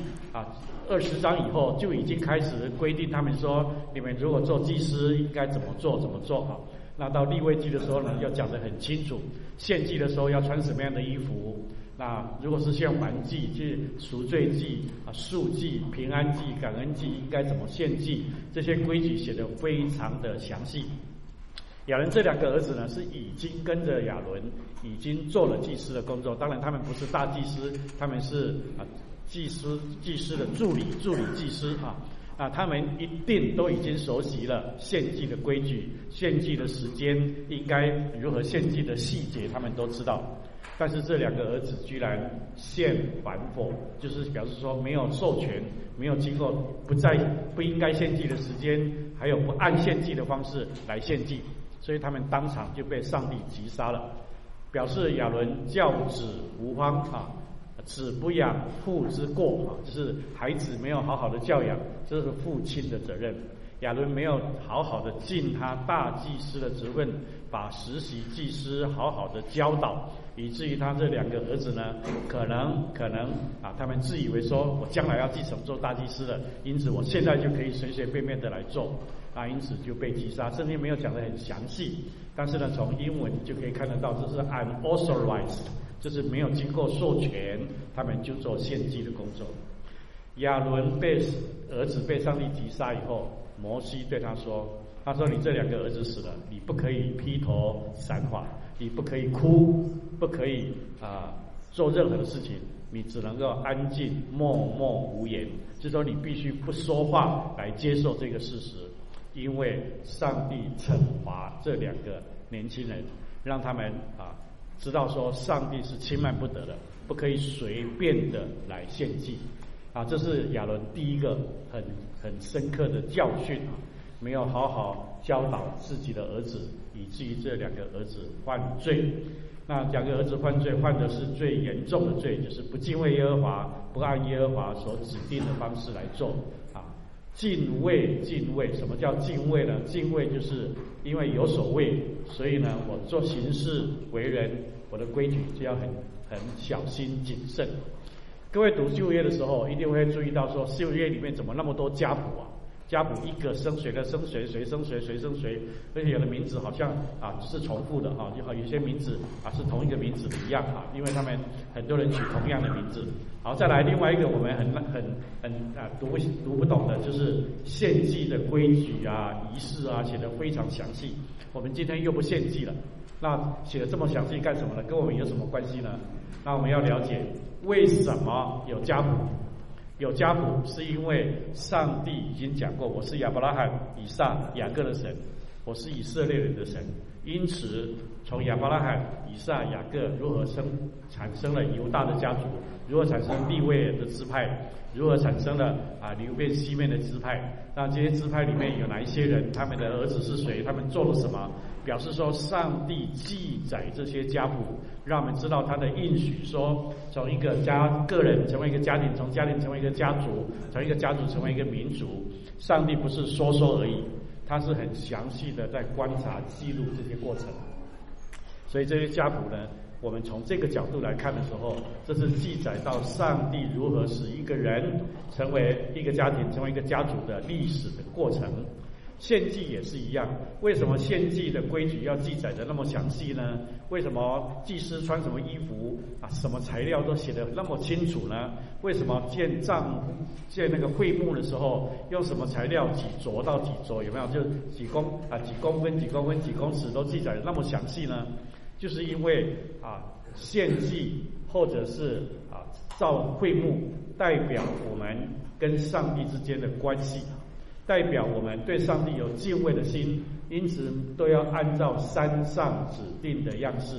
20章以后就已经开始规定他们说，你们如果做祭司应该怎么做那到利未记的时候呢，要讲得很清楚，献祭的时候要穿什么样的衣服。那如果是献燔祭、就是赎罪祭、赎祭、平安祭、感恩祭，应该怎么献祭？这些规矩写得非常的详细。亚伦这2个儿子呢，是已经跟着亚伦已经做了祭司的工作。当然，他们不是大祭司，他们是祭司的助理祭司他们一定都已经熟悉了献祭的规矩、献祭的时间，应该如何献祭的细节，他们都知道。但是这2个儿子居然献反否，就是表示说没有授权，没有经过不应该献祭的时间，还有不按献祭的方式来献祭，所以他们当场就被上帝击杀了，表示亚伦教子无方子不养父之过就是孩子没有好好的教养，这是父亲的责任。亚伦没有好好的尽他大祭司的职分，把实习祭司好好的教导，以至于他这2个儿子呢，可能他们自以为说我将来要继承做大祭司了，因此我现在就可以随随便便的来做因此就被击杀。圣经没有讲得很详细，但是呢，从英文就可以看得到，这是 unauthorized， 就是没有经过授权，他们就做献祭的工作。亚伦儿子被上帝击杀以后，摩西对他说你这2个儿子死了，你不可以披头散发，你不可以哭，不可以做任何的事情，你只能够安静默默无言，就是说你必须不说话来接受这个事实，因为上帝惩罚这2个年轻人，让他们知道说上帝是轻慢不得的，不可以随便的来献祭这是亚伦第一个很深刻的教训没有好好教导自己的儿子，以至于这2个儿子犯罪。那2个儿子犯罪，犯的是最严重的罪，就是不敬畏耶和华，不按耶和华所指定的方式来做敬畏，什么叫敬畏呢？敬畏就是因为有所畏，所以呢，我做行事为人，我的规矩就要很小心谨慎。各位读旧约的时候，一定会注意到说，旧约里面怎么那么多家谱家谱一个生谁的生谁，谁生谁，谁生谁，而且有的名字好像是重复的就好有些名字是同一个名字一样因为他们很多人取同样的名字。好，再来另外一个我们很读不懂的，就是献祭的规矩仪式写得非常详细。我们今天又不献祭了，那写得这么详细干什么呢？跟我们有什么关系呢？那我们要了解为什么有家谱。有家谱是因为上帝已经讲过，我是亚伯拉罕、以撒、雅各的神，我是以色列人的神。因此从亚伯拉罕、以撒、雅各如何产生了犹大的家族，如何产生利未人的支派，如何产生了流便西面的支派，那这些支派里面有哪一些人，他们的儿子是谁，他们做了什么，表示说上帝记载这些家谱，让我们知道他的应许，说从一个个人成为一个家庭，从家庭成为一个家族，从一个家族成为一个民族。上帝不是说而已，他是很详细的在观察记录这些过程。所以这些家谱呢，我们从这个角度来看的时候，这是记载到上帝如何使一个人成为一个家庭，成为一个家族的历史的过程。献祭也是一样，为什么献祭的规矩要记载的那么详细呢？为什么祭司穿什么衣服什么材料都写得那么清楚呢？为什么建那个会幕的时候用什么材料，几斫到几斫，有没有？就几公分、几公尺都记载得那么详细呢？就是因为献祭或者是造会幕，代表我们跟上帝之间的关系，代表我们对上帝有敬畏的心，因此都要按照山上指定的样式，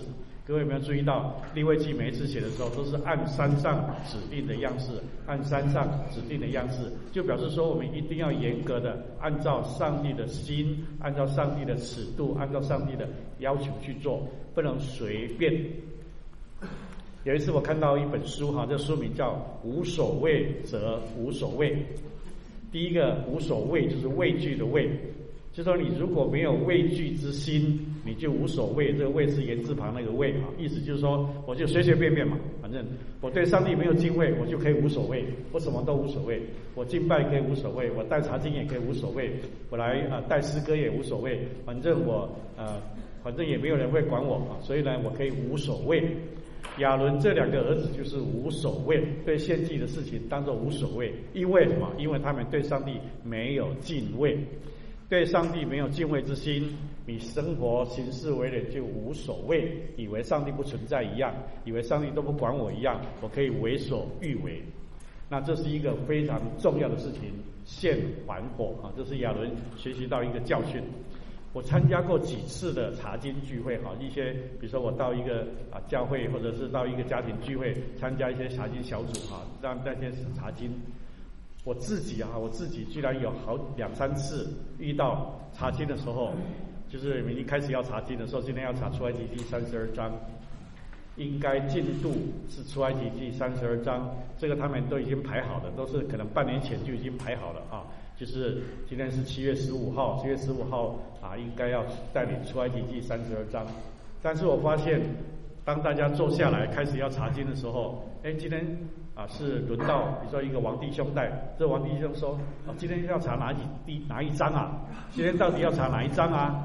各位有没有注意到，利未记每一次写的时候都是按山上指定的样式，按山上指定的样式，就表示说我们一定要严格的按照上帝的心，按照上帝的尺度，按照上帝的要求去做，不能随便。有一次我看到一本书这书名叫《无所谓则无所谓》。第一个无所谓就是畏惧的畏，就说你如果没有畏惧之心，你就无所谓。这个畏是言字旁那个畏意思就是说我就随随便便嘛，反正我对上帝没有敬畏，我就可以无所谓，我什么都无所谓，我敬拜可以无所谓，我带查经也可以无所谓，我来带诗歌也无所谓，反正也没有人会管我所以呢我可以无所谓。亚伦这2个儿子就是无所谓，对献祭的事情当作无所谓，因为什么？因为他们对上帝没有敬畏，对上帝没有敬畏之心，你生活行事为人就无所谓，以为上帝不存在一样，以为上帝都不管我一样，我可以为所欲为。那这是一个非常重要的事情，献还火这是亚伦学习到一个教训。我参加过几次的查经聚会一些比如说我到一个教会或者是到一个家庭聚会参加一些查经小组让那些查经，我自己居然有好2-3次遇到查经的时候，就是明明开始要查经的时候，今天要查出埃及记32章，应该进度是出埃及记32章，这个他们都已经排好了，都是可能半年前就已经排好了就是今天是7月15号应该要带领出埃及记32章。但是我发现当大家坐下来开始要查经的时候，今天是轮到比如说一个王弟兄带，这王弟兄说今天要查哪一章今天到底要查哪一章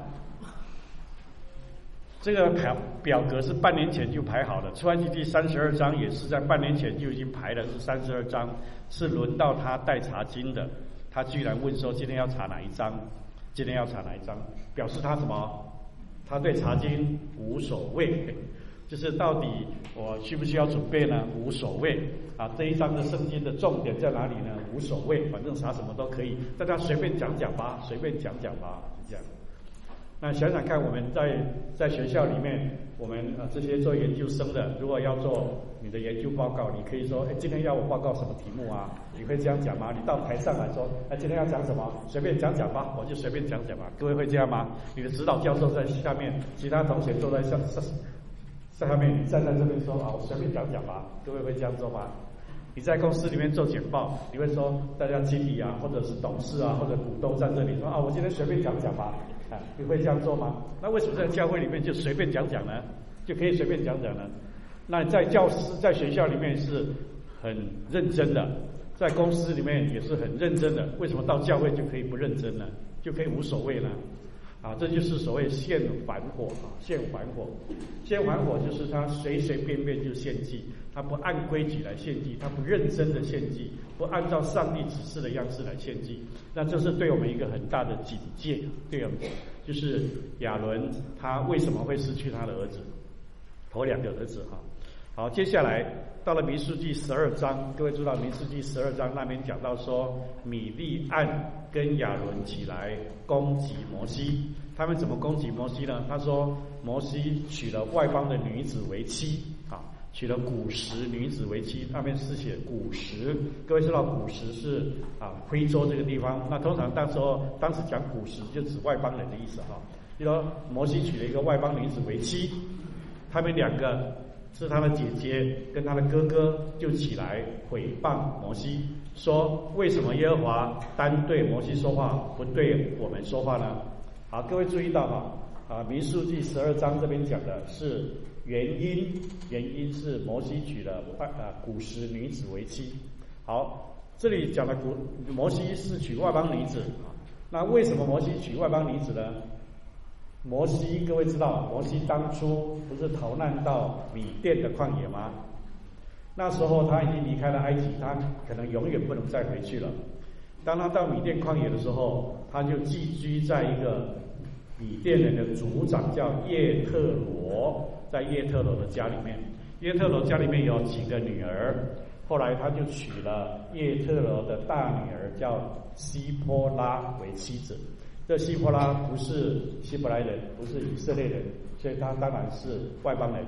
这个表格是半年前就排好了，出埃及记32章也是在半年前就已经排了，是32章，是轮到他带查经的。他居然问说今天要查哪一章，今天要查哪一章，表示他什么？他对查经无所谓，就是到底我需不需要准备呢？无所谓这一章的圣经的重点在哪里呢？无所谓，反正查什么都可以，大家随便讲讲吧，随便讲讲吧，这样。那想想看，我们在学校里面，我们这些做研究生的，如果要做你的研究报告，你可以说今天要我报告什么题目你会这样讲吗？你到台上来说今天要讲什么，随便讲讲吧，我就随便讲讲吧。各位会这样吗？你的指导教授在下面，其他同学坐在下面，你站在这边说我随便讲讲吧。各位会这样做吗？你在公司里面做简报，你会说大家经理或者是董事或者股东在这里说我今天随便讲讲吧。你会这样做吗？那为什么在教会里面就随便讲讲呢？就可以随便讲讲呢？那在教师在学校里面是很认真的，在公司里面也是很认真的，为什么到教会就可以不认真呢？就可以无所谓呢？这就是所谓献还火献还火。献还火就是他随随便便就献祭，他不按规矩来献祭，他不认真的献祭，不按照上帝指示的样式来献祭。那这是对我们一个很大的警戒，对我们就是亚伦他为什么会失去他的儿子，头2个儿子好，接下来到了民数记12章，各位知道民数记12章那边讲到说，米利暗跟亚伦起来攻击摩西。他们怎么攻击摩西呢？他说摩西娶了外邦的女子为妻娶了古时女子为妻，那边是写古时。各位知道古时是非洲这个地方，那通常当时讲古时就指外邦人的意思就说摩西娶了一个外邦女子为妻，他们2个是他的姐姐跟他的哥哥就起来毁谤摩西，说为什么耶和华单对摩西说话，不对我们说话呢？好，各位注意到民数记12章这边讲的是原因是摩西娶了古时女子为妻。好，这里讲的摩西是娶外邦女子那为什么摩西娶外邦女子呢？摩西，各位知道摩西当初不是逃难到米甸的旷野吗？那时候他已经离开了埃及，他可能永远不能再回去了。当他到米甸旷野的时候，他就寄居在一个米甸人的族长叫叶特罗，在叶特罗的家里面。叶特罗家里面有几个女儿，后来他就娶了叶特罗的大女儿叫希波拉为妻子。这希波拉不是希伯来人，不是以色列人，所以他当然是外邦人。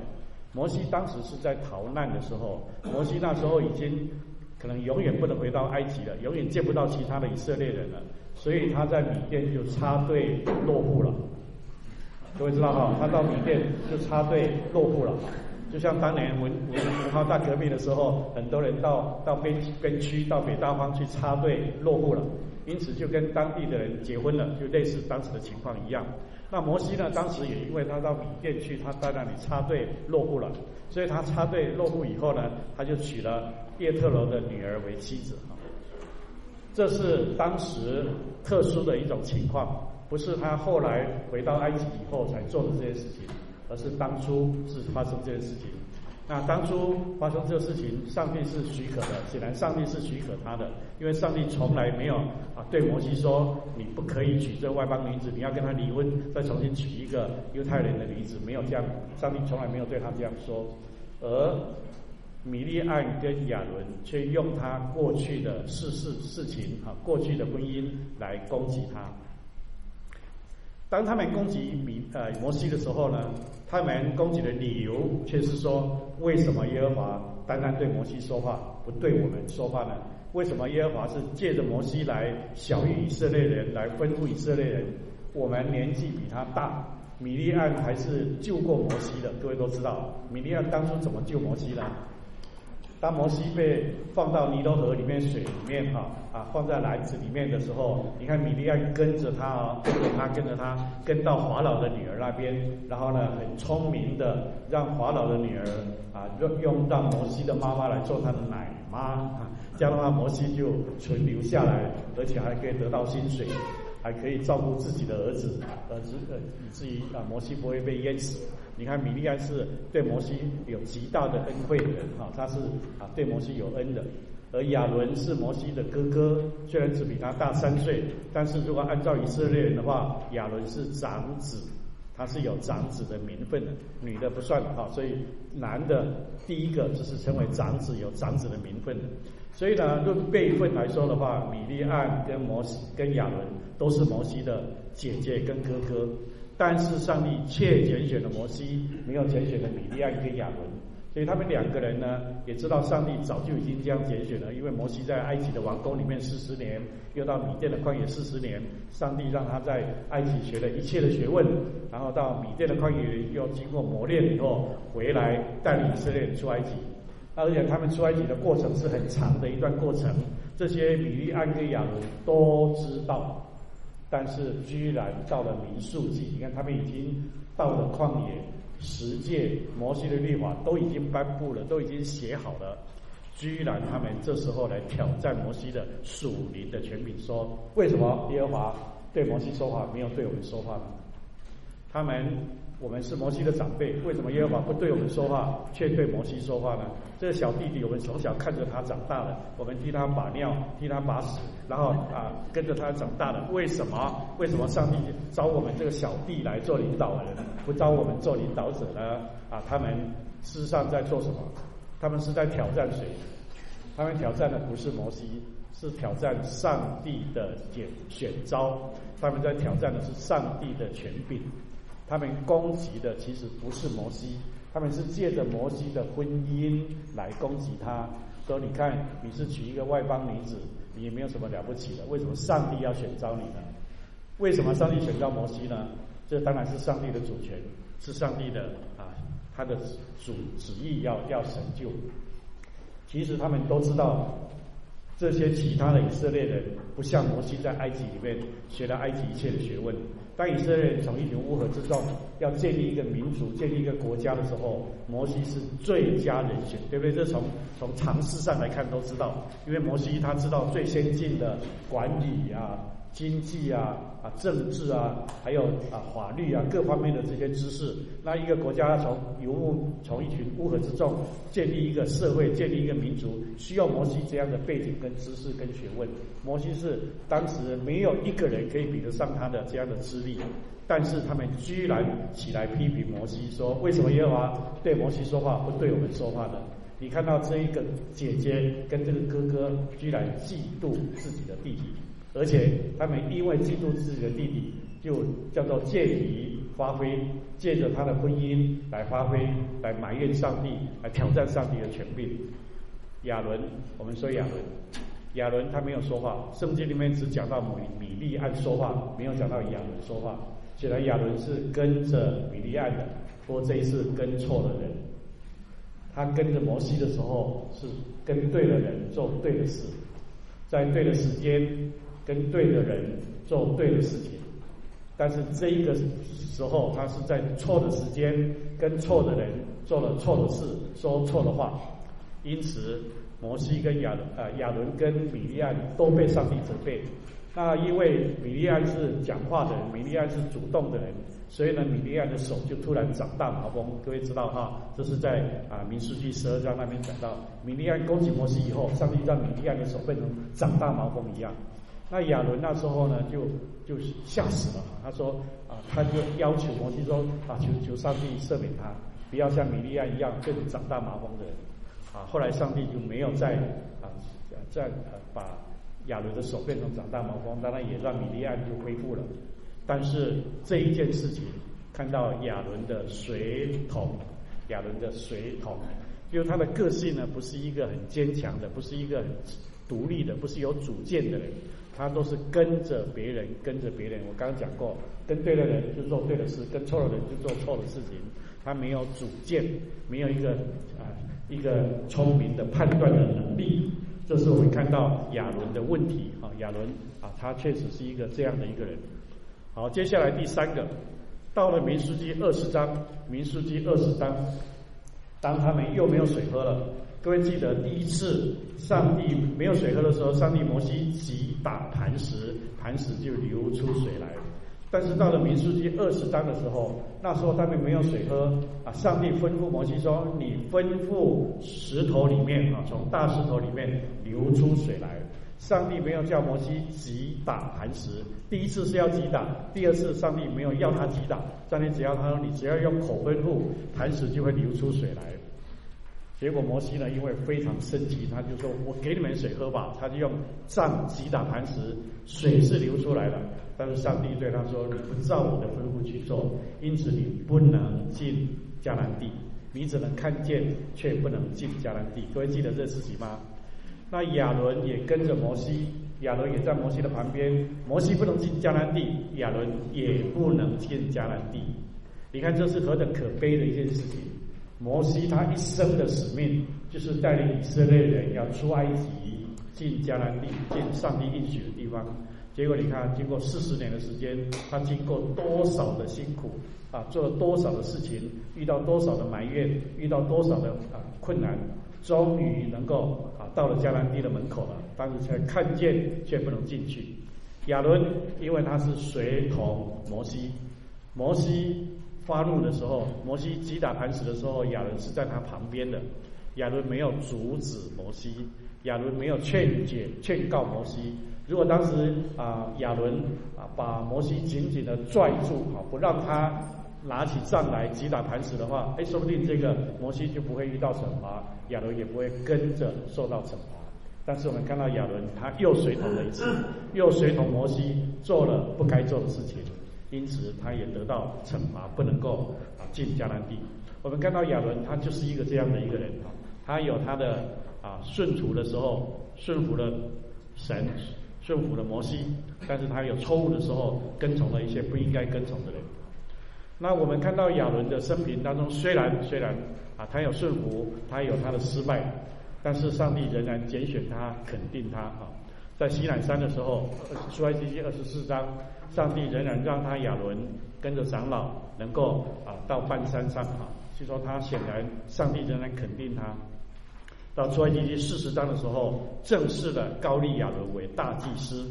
摩西当时是在逃难的时候，摩西那时候已经可能永远不能回到埃及了，永远见不到其他的以色列人了，所以他在米甸就插队落户了。各位知道哈，他到米甸就插队落户了。就像当年文化大革命的时候，很多人到边区到北大荒去插队落户了，因此就跟当地的人结婚了，就类似当时的情况一样。那摩西呢，当时也因为他到米甸去，他在那里插队落户了，所以他插队落户以后呢，他就娶了叶忒罗的女儿为妻子。这是当时特殊的一种情况，不是他后来回到埃及以后才做的这些事情，而是当初是发生这件事情。那当初发生这个事情，上帝是许可的，显然上帝是许可他的，因为上帝从来没有对摩西说你不可以娶这外邦女子，你要跟她离婚，再重新娶一个犹太人的女子，没有这样，上帝从来没有对他这样说。而米利暗跟亚伦却用他过去的事情过去的婚姻来攻击他。当他们攻击摩西的时候呢，他们攻击的理由却是说，为什么耶和华单单对摩西说话，不对我们说话呢？为什么耶和华是借着摩西来晓谕以色列人，来吩咐以色列人？我们年纪比他大，米利暗还是救过摩西的，各位都知道，米利暗当初怎么救摩西呢？当摩西被放到尼罗河里面水里面放在篮子里面的时候，你看米利暗跟着他跟到法老的女儿那边，然后呢很聪明的让法老的女儿用让摩西的妈妈来做他的奶妈这样的话摩西就存留下来，而且还可以得到薪水，还可以照顾自己的儿子，以至于摩西不会被淹死。你看米利暗是对摩西有极大的恩惠的人他是对摩西有恩的。而亚伦是摩西的哥哥，虽然只比他大3岁，但是如果按照以色列人的话，亚伦是长子，他是有长子的名分的，女的不算所以男的第一个就是成为长子，有长子的名分的。所以呢，论辈分来说的话，米利暗跟亚伦都是摩西的姐姐跟哥哥，但是上帝却拣选了摩西，没有拣选了米利暗跟亚伦。所以他们2个人呢，也知道上帝早就已经这样拣选了，因为摩西在埃及的王宫里面40年，又到米甸的旷野40年，上帝让他在埃及学了一切的学问，然后到米甸的旷野又经过磨练以后，回来带领以色列人出埃及。而且他们出埃及的过程是很长的一段过程，这些米利暗跟亚伦都知道，但是居然到了民数记，你看他们已经到了旷野10诫摩西的律法都已经颁布了，都已经写好了，居然他们这时候来挑战摩西的属灵的权柄，说为什么耶和华对摩西说话，没有对我们说话呢？我们是摩西的长辈，为什么耶和华不对我们说话，却对摩西说话呢？这个小弟弟，我们从小看着他长大的，我们替他把尿，替他把屎，然后跟着他长大的。为什么上帝招我们这个小弟来做领导人，不招我们做领导者呢？他们事实上在做什么？他们是在挑战谁？他们挑战的不是摩西，是挑战上帝的选召。他们在挑战的是上帝的权柄。他们攻击的其实不是摩西，他们是借着摩西的婚姻来攻击他，说你看你是娶一个外邦女子，你也没有什么了不起的，为什么上帝要选召你呢？为什么上帝选召摩西呢？这当然是上帝的主权，是上帝的他的旨意要成就。其实他们都知道，这些其他的以色列人不像摩西在埃及里面学了埃及一切的学问。当以色列人从一群乌合之众要建立一个民族、建立一个国家的时候，摩西是最佳人选，对不对？这从常识上来看都知道，因为摩西他知道最先进的管理经济政治还有法律各方面的这些知识。那一个国家从一群乌合之众建立一个社会、建立一个民族，需要摩西这样的背景跟知识跟学问。摩西是当时没有一个人可以比得上他的这样的资历，但是他们居然起来批评摩西，说为什么耶和华对摩西说话，不对我们说话呢？你看到这一个姐姐跟这个哥哥居然嫉妒自己的弟弟，而且他们因为嫉妒自己的弟弟，就叫做借题发挥，借着他的婚姻来发挥，来埋怨上帝，来挑战上帝的权柄。亚伦，我们说亚伦他没有说话，圣经里面只讲到米利暗说话，没有讲到亚伦说话。显然亚伦是跟着米利暗的，不过这一次跟错了人。他跟着摩西的时候是跟对了人做对的事，在对的时间跟对的人做对的事情，但是这一个时候他是在错的时间跟错的人做了错的事，说错的话，因此摩西跟亚伦跟米利暗都被上帝责备。那因为米利暗是讲话的人，米利暗是主动的人，所以呢，米利暗的手就突然长大麻风。各位知道哈，这是在民数记12章那边讲到，米利暗攻击摩西以后，上帝让米利暗的手变成长大麻风一样。那亚伦那时候呢，就吓死了。他说他就要求摩西说求上帝赦免他，不要像米利暗一样变成长大麻风的人。后来上帝就没有再把亚伦的手变成长大麻风，当然也让米利暗就恢复了。但是这一件事情，看到亚伦的随同，因为他的个性呢，不是一个很坚强的，不是一个很独立的，不是有主见的人，他都是跟着别人。我刚刚讲过，跟对的人就做对的事，跟错的人就做错的事情。他没有主见，没有一个聪明的判断的能力。这是我们看到亚伦的问题亚伦他确实是一个这样的一个人。好，接下来第三个，到了民数记20章，当他们又没有水喝了。各位记得第一次上帝没有水喝的时候，上帝摩西击打磐石，磐石就流出水来。但是到了民数记20章的时候，那时候他们没有水喝上帝吩咐摩西说，你吩咐石头里面从大石头里面流出水来。上帝没有叫摩西击打磐石，第一次是要击打，第二次上帝没有要他击打，上帝他说你只要用口吩咐，磐石就会流出水来。结果摩西呢，因为非常生气，他就说我给你们水喝吧，他就用杖击打磐石，水是流出来了。但是上帝对他说，你不照我的吩咐去做，因此你不能进迦南地，你只能看见却不能进迦南地。各位记得这事情吗？那亚伦也跟着摩西，亚伦也在摩西的旁边，摩西不能进迦南地，亚伦也不能进迦南地。你看这是何等可悲的一件事情。摩西他一生的使命就是带领以色列人要出埃及，进迦南地，进上帝应许的地方。结果你看，经过40年的时间，他经过多少的辛苦做了多少的事情，遇到多少的埋怨，遇到多少的困难，终于能够到了迦南地的门口了，但是才看见却不能进去。亚伦因为他是随同摩西发怒的时候，摩西击打磐石的时候，亚伦是在他旁边的。亚伦没有阻止摩西，亚伦没有劝告摩西。如果当时亚伦把摩西紧紧的拽住不让他拿起杖来击打磐石的话，说不定这个摩西就不会遇到惩罚，亚伦也不会跟着受到惩罚。但是我们看到亚伦他又随同了一次，又随同摩西做了不该做的事情，因此他也得到惩罚，不能够进迦南地。我们看到亚伦他就是一个这样的一个人，他有他的顺服的时候顺服了神，顺服了摩西，但是他有错误的时候跟从了一些不应该跟从的人。那我们看到亚伦的生平当中，虽然他有顺服，他有他的失败，但是上帝仍然拣选他，肯定他在西乃山的时候，出埃及记24章，上帝仍然让他亚伦跟着长老能够到半山上就说他显然上帝仍然肯定他。到出埃及记40章的时候，正式的高立亚伦为大祭司。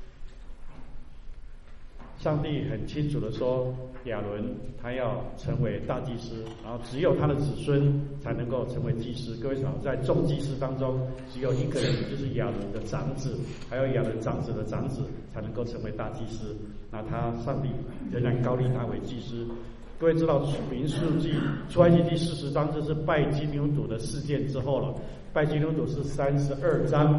上帝很清楚的说，亚伦他要成为大祭司，然后只有他的子孙才能够成为祭司。各位想，在众祭司当中，只有一个人，就是亚伦的长子，还有亚伦长子的长子才能够成为大祭司。那上帝仍然高立他为祭司。各位知道民数记出埃及记40章，这是拜金牛犊的事件之后了。拜金牛犊是32章，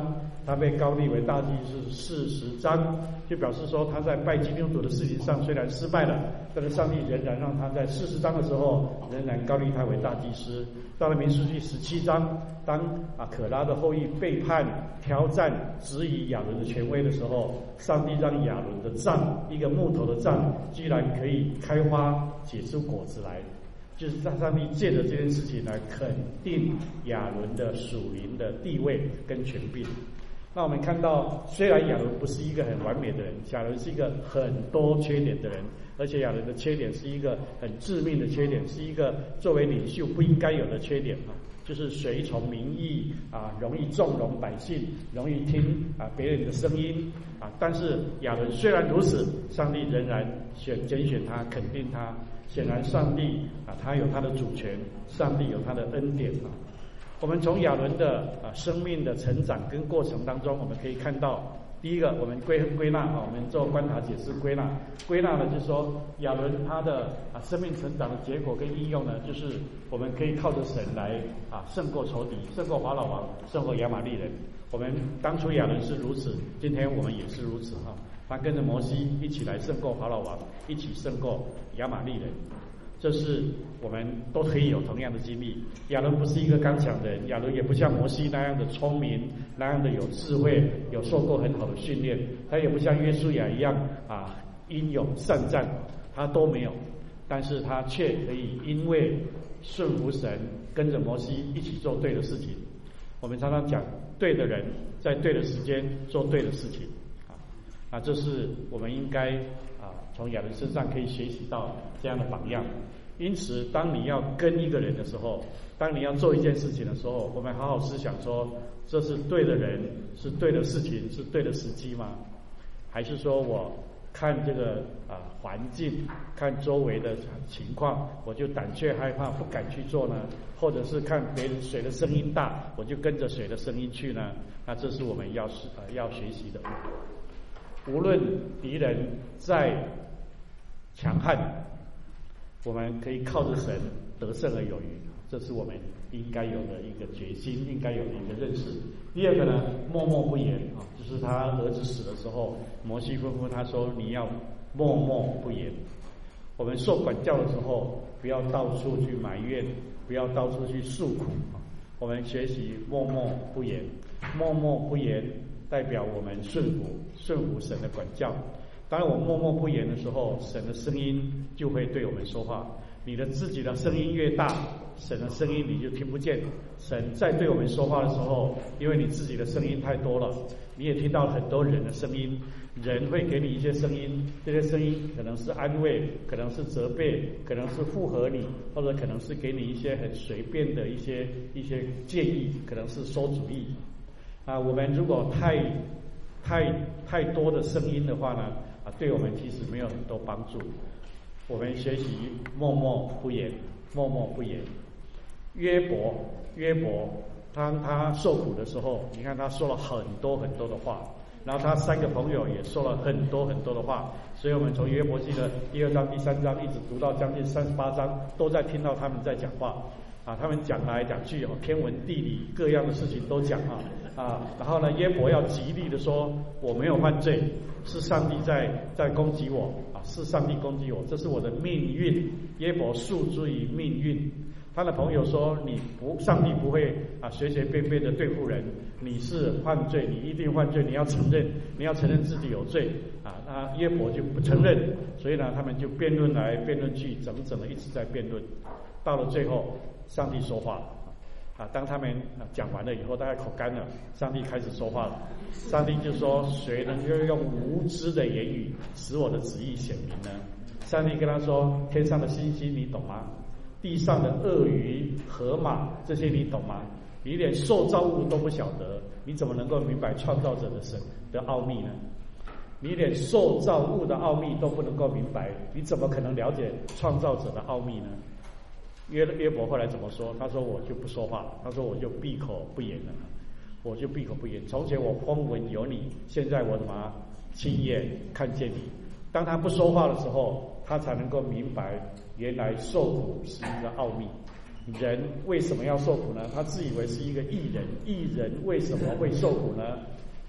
他被高立为大祭司40章，就表示说他在拜金牛犊的事情上虽然失败了，但是上帝仍然让他在40章的时候仍然高立他为大祭司。到了民数记17章，当可拉的后裔背叛、挑战、质疑亚伦的权威的时候，上帝让亚伦的杖，一个木头的杖，居然可以开花结出果子来，就是让上帝借着这件事情来肯定亚伦的属灵的地位跟权柄。那我们看到，虽然亚伦不是一个很完美的人，亚伦是一个很多缺点的人，而且亚伦的缺点是一个很致命的缺点，是一个作为领袖不应该有的缺点就是随从民意容易纵容百姓，容易听别人的声音但是亚伦虽然如此，上帝仍然拣选他，肯定他。显然上帝他有他的主权，上帝有他的恩典我们从亚伦的生命的成长跟过程当中，我们可以看到，第一个我们归纳我们做观察解释归纳呢，就是说亚伦他的生命成长的结果跟应用呢，就是我们可以靠着神来胜过仇敌，胜过法老王，胜过亚玛力人。我们当初亚伦是如此，今天我们也是如此他跟着摩西一起来胜过法老王，一起胜过亚玛力人。这是我们都可以有同样的经历。亚伦不是一个刚强的人，亚伦也不像摩西那样的聪明，那样的有智慧，有受过很好的训练，他也不像约书亚一样英勇善战，他都没有。但是他却可以因为顺服神，跟着摩西一起做对的事情。我们常常讲，对的人在对的时间做对的事情这是我们应该从亚伦身上可以学习到这样的榜样。因此当你要跟一个人的时候，当你要做一件事情的时候，我们好好思想说，这是对的人，是对的事情，是对的时机吗？还是说我看这个环境，看周围的情况，我就胆怯害怕不敢去做呢？或者是看别人谁的声音大，我就跟着谁的声音去呢？那这是我们要学习的。无论敌人再强悍，我们可以靠着神得胜而有余，这是我们应该有的一个决心，应该有的一个认识。第二个呢，默默不言就是他儿子死的时候，摩西吩咐他说，你要默默不言。我们受管教的时候，不要到处去埋怨，不要到处去诉苦我们学习默默不言。默默不言代表我们顺服神的管教。当我默默不言的时候，神的声音就会对我们说话。你的自己的声音越大，神的声音你就听不见。神在对我们说话的时候，因为你自己的声音太多了，你也听到很多人的声音，人会给你一些声音，这些声音可能是安慰，可能是责备，可能是附和你，或者可能是给你一些很随便的一些建议，可能是馊主意我们如果太多的声音的话呢对我们其实没有很多帮助。我们学习默默不言，默默不言。约伯当他受苦的时候，你看他说了很多很多的话，然后他3个朋友也说了很多很多的话，所以我们从约伯记的第2章、第3章一直读到将近38章，都在听到他们在讲话他们讲来讲去天文地理各样的事情都讲然后呢，约伯要极力的说，我没有犯罪，是上帝在攻击我是上帝攻击我，这是我的命运。约伯诉诸于命运。他的朋友说，上帝不会随随便便的对付人，你是犯罪，你一定犯罪，你要承认自己有罪那约伯就不承认，所以呢，他们就辩论来辩论去，整的一直在辩论。到了最后，上帝说话当他们讲完了以后，大家口干了，上帝开始说话了。上帝就说，谁能够用无知的言语使我的旨意显明呢？上帝跟他说，天上的星星你懂吗？地上的鳄鱼、河马这些你懂吗？你连受造物都不晓得，你怎么能够明白创造者的神的奥秘呢？你连受造物的奥秘都不能够明白，你怎么可能了解创造者的奥秘呢？约伯后来怎么说？他说，我就不说话了，他说我就闭口不言了，我就闭口不言。从前我风闻有你，现在我怎么亲眼看见你？当他不说话的时候，他才能够明白原来受苦是一个奥秘。人为什么要受苦呢？他自以为是一个义人，义人为什么会受苦呢？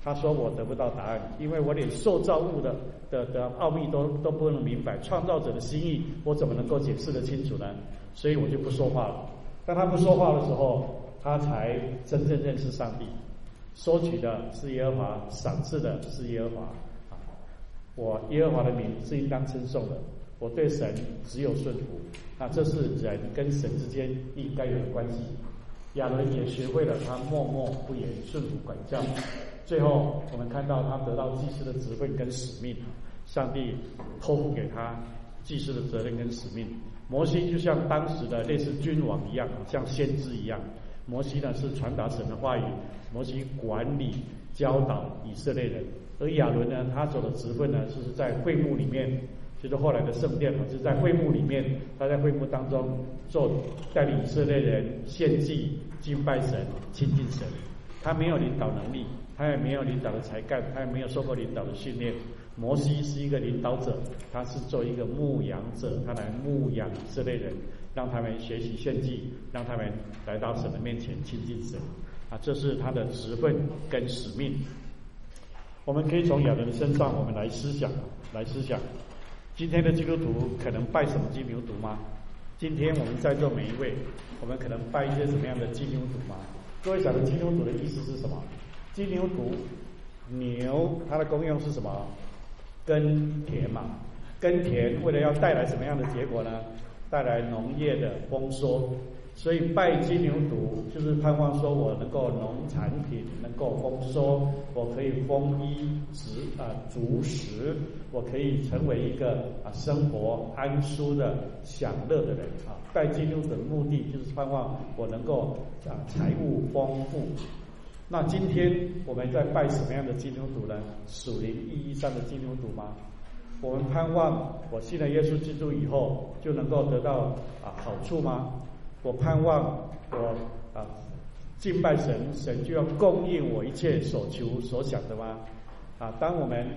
他说我得不到答案，因为我连受造物的奥秘都不能明白，创造者的心意我怎么能够解释得清楚呢？所以我就不说话了。当他不说话的时候，他才真正认识上帝。收取的是耶和华，赏赐的是耶和华。我耶和华的名是应当称颂的，我对神只有顺服。那这是人跟神之间应该有的关系。亚伦也学会了他默默不言，顺服管教。最后我们看到他得到祭司的职分跟使命，上帝托付给他祭司的责任跟使命。摩西就像当时的类似君王一样，像先知一样。摩西呢是传达神的话语，摩西管理教导以色列人，而亚伦呢，他所的职分呢，就是在会幕里面，就是后来的圣殿，就是在会幕里面，他在会幕当中带领以色列人献祭、敬拜神、亲近神。他没有领导能力，他也没有领导的才干，他也没有受过领导的训练。摩西是一个领导者，他是做一个牧羊者，他来牧养以色列人，让他们学习献祭，让他们来到神的面前亲近神。这是他的职分跟使命。我们可以从亚伦身上，我们来思想，今天的基督徒可能拜什么金牛犊吗？今天我们在座每一位，我们可能拜一些什么样的金牛犊吗？各位晓得金牛犊的意思是什么？金牛犊，牛它的功用是什么？耕田嘛，耕田为了要带来什么样的结果呢？带来农业的丰收。所以拜金牛犊就是盼望说我能够农产品能够丰收，我可以丰衣足食，我可以成为一个生活安舒的享乐的人啊。拜金牛犊的目的就是盼望我能够财务丰富。那今天我们在拜什么样的金牛犊呢？属灵意义上的金牛犊吗？我们盼望我信了耶稣基督以后就能够得到好处吗？我盼望我敬拜神，神就要供应我一切所求所想的吗？当我们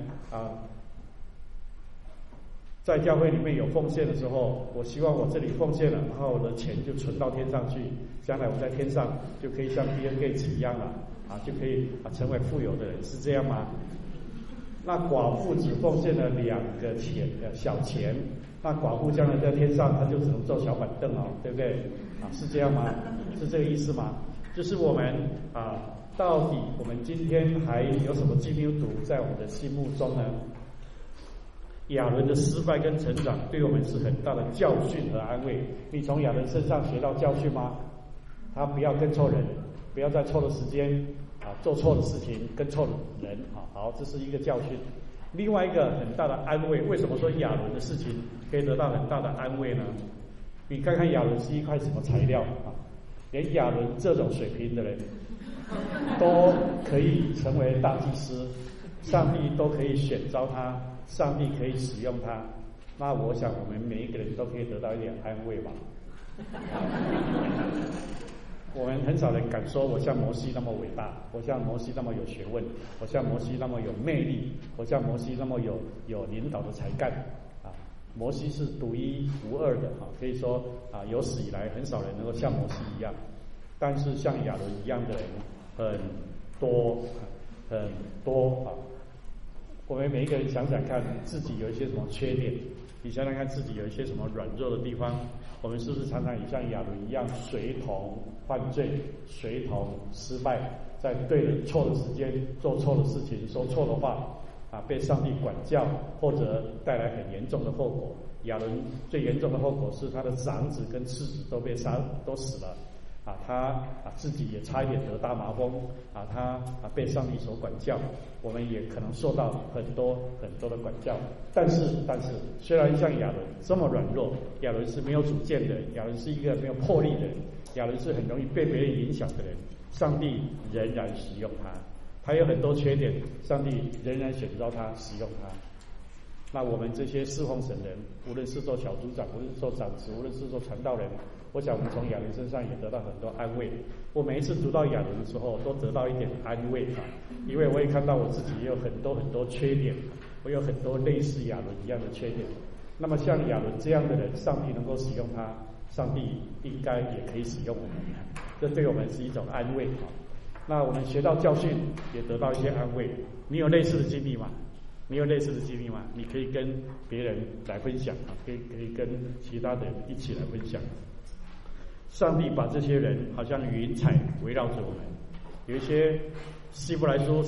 在教会里面有奉献的时候，我希望我这里奉献了，然后我的钱就存到天上去，将来我在天上就可以像比尔盖茨一样了，就可以成为富有的人，是这样吗？那寡妇只奉献了2个小钱，那寡妇将来在天上，她就只能坐小板凳哦，对不对？是这样吗？是这个意思吗？就是我们到底我们今天还有什么金牛犊在我们的心目中呢？亚伦的失败跟成长对我们是很大的教训和安慰。你从亚伦身上学到教训吗？他不要跟错人，不要在错的时间做错的事情，跟错人。好，这是一个教训。另外一个很大的安慰，为什么说亚伦的事情可以得到很大的安慰呢？你看看亚伦是一块什么材料连亚伦这种水平的人都可以成为大祭司，上帝都可以选召他，上帝可以使用他。那我想我们每一个人都可以得到一点安慰吧。我们很少人敢说我像摩西那么伟大，我像摩西那么有学问，我像摩西那么有魅力，我像摩西那么有领导的才干。摩西是独一无二的可以说有史以来很少人能够像摩西一样，但是像亚伦一样的人很多。我们每一个人想想看自己有一些什么缺点，你想想看自己有一些什么软弱的地方，我们是不是常常也像亚伦一样随同犯罪，随同失败，在对的错的时间做错的事情，说错的话被上帝管教，或者带来很严重的后果。亚伦最严重的后果是他的长子跟次子都死了，他自己也差一点得大麻风，他被上帝所管教。我们也可能受到很多的管教，但是虽然像亚伦这么软弱，亚伦是没有主见的，亚伦是一个没有魄力的人，亚伦是很容易被别人影响的人，上帝仍然使用他。他有很多缺点，上帝仍然选召他，使用他。那我们这些侍奉神人，无论是做小组长，无论是做长子，无论是做传道人，我想我们从亚伦身上也得到很多安慰。我每一次读到亚伦的时候，都得到一点安慰因为我也看到我自己也有很多缺点，我有很多类似亚伦一样的缺点。那么像亚伦这样的人，上帝能够使用他，上帝应该也可以使用我们，这对我们是一种安慰那我们学到教训，也得到一些安慰。你有类似的经历吗？你有类似的经历吗？你可以跟别人来分享啊，可以跟其他的人一起来分享。上帝把这些人好像云彩围绕着我们。有一些希伯来书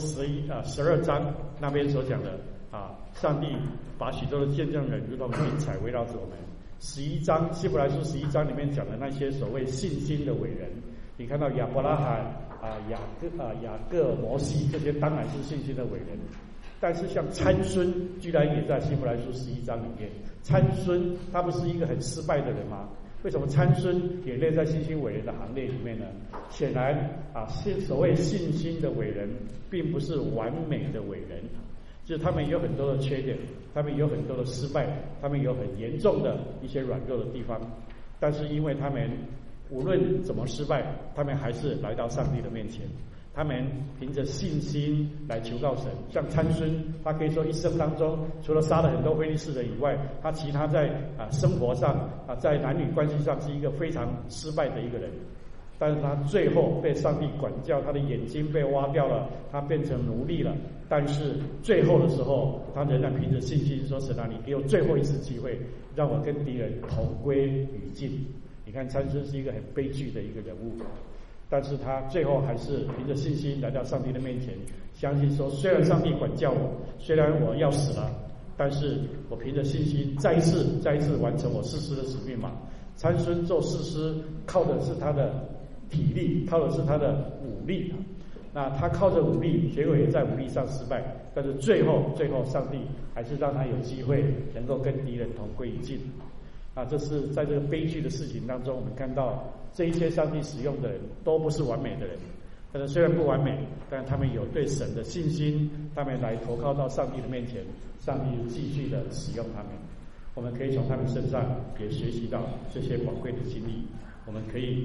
12章那边所讲的啊，上帝把许多的见证人如同云彩围绕着我们。11章希伯来书11章里面讲的那些所谓信心的伟人，你看到亚伯拉罕雅各、摩西，这些当然是信心的伟人。但是像参孙，居然也在希伯来书11章里面。参孙他不是一个很失败的人吗？为什么参孙也列在信心伟人的行列里面呢？显然所谓信心的伟人，并不是完美的伟人，就是他们有很多的缺点，他们有很多的失败，他们有很严重的一些软弱的地方。但是因为他们无论怎么失败，他们还是来到上帝的面前。他们凭着信心来求告神，像参孙，他可以说一生当中，除了杀了很多非利士人以外，他其他在生活上在男女关系上是一个非常失败的一个人。但是他最后被上帝管教，他的眼睛被挖掉了，他变成奴隶了。但是最后的时候，他仍然凭着信心说：“神啊，你给我最后一次机会，让我跟敌人同归于尽。”你看参孙是一个很悲剧的一个人物。但是他最后还是凭着信心来到上帝的面前，相信说，虽然上帝管教我，虽然我要死了，但是我凭着信心再一次完成我士师的使命嘛。参孙做士师靠的是他的体力，靠的是他的武力。那他靠着武力，结果也在武力上失败，但是最后上帝还是让他有机会能够跟敌人同归于尽。这是在这个悲剧的事情当中，我们看到这一些上帝使用的人都不是完美的人，但是虽然不完美，但他们有对神的信心，他们来投靠到上帝的面前，上帝继续的使用他们。我们可以从他们身上也学习到这些宝贵的经历。我们可以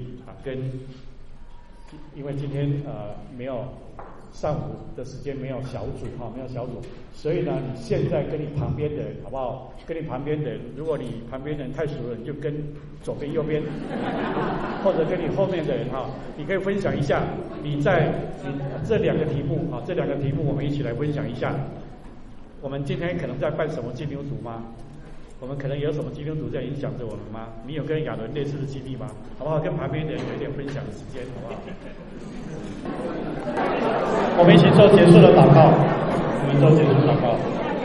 因为今天没有上午的时间，没有小组没有小组，所以呢，你现在跟你旁边的人好不好？跟你旁边的人，如果你旁边的人太熟了，你就跟左边右边，或者跟你后面的人你可以分享一下你这两个题目这两个题目我们一起来分享一下。我们今天可能在办什么金牛犊吗？我们可能有什么金牛犊在影响着我们吗？你有跟亚伦类似的经历吗？好不好？跟旁边的人有一点分享的时间，好不好？ 我们一起做结束的祷告。我们做结束祷告。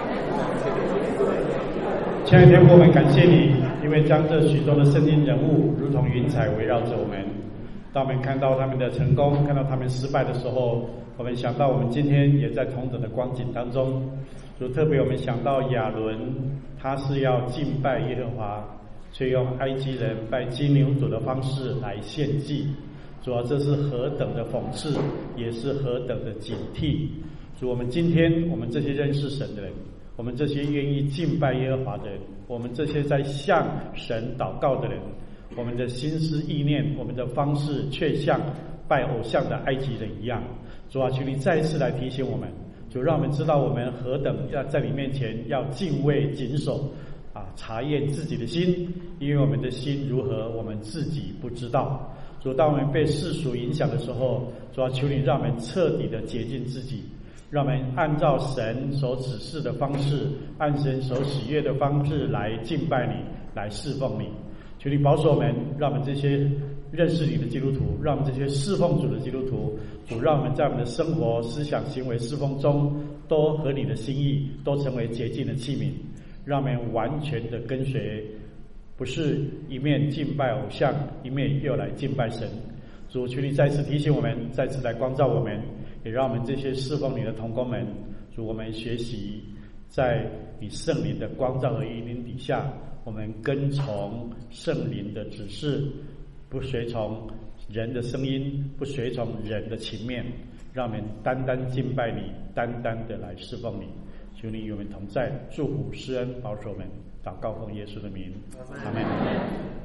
亲爱的天父，我们感谢你，因为将这许多的圣经人物如同云彩围绕着我们。当我们看到他们的成功，看到他们失败的时候，我们想到我们今天也在同等的光景当中。特别我们想到亚伦，他是要敬拜耶和华，却用埃及人拜金牛犊的方式来献祭。主啊，这是何等的讽刺，也是何等的警惕。主，我们今天我们这些认识神的人，我们这些愿意敬拜耶和华的人，我们这些在向神祷告的人，我们的心思意念，我们的方式却像拜偶像的埃及人一样。主啊，求你再一次来提醒我们，就让我们知道我们何等要在你面前要敬畏谨守查验自己的心，因为我们的心如何，我们自己不知道。主，当我们被世俗影响的时候，主要求你让我们彻底的洁净自己，让我们按照神所指示的方式，按神所喜悦的方式来敬拜你，来侍奉你。求你保守我们，让我们这些认识你的基督徒，让我们这些侍奉主的基督徒，主让我们在我们的生活、思想、行为、侍奉中都合你的心意，都成为洁净的器皿，让我们完全的跟随，不是一面敬拜偶像，一面又来敬拜神。主，求你再次提醒我们，再次来光照我们，也让我们这些侍奉你的同工们，主，我们学习在你圣灵的光照和引领底下，我们跟从圣灵的指示，不随从人的声音，不随从人的情面，让我们单单敬拜你，单单的来侍奉你。求你与我们同在，祝福施恩保守我们，祷告奉耶稣的名，阿们。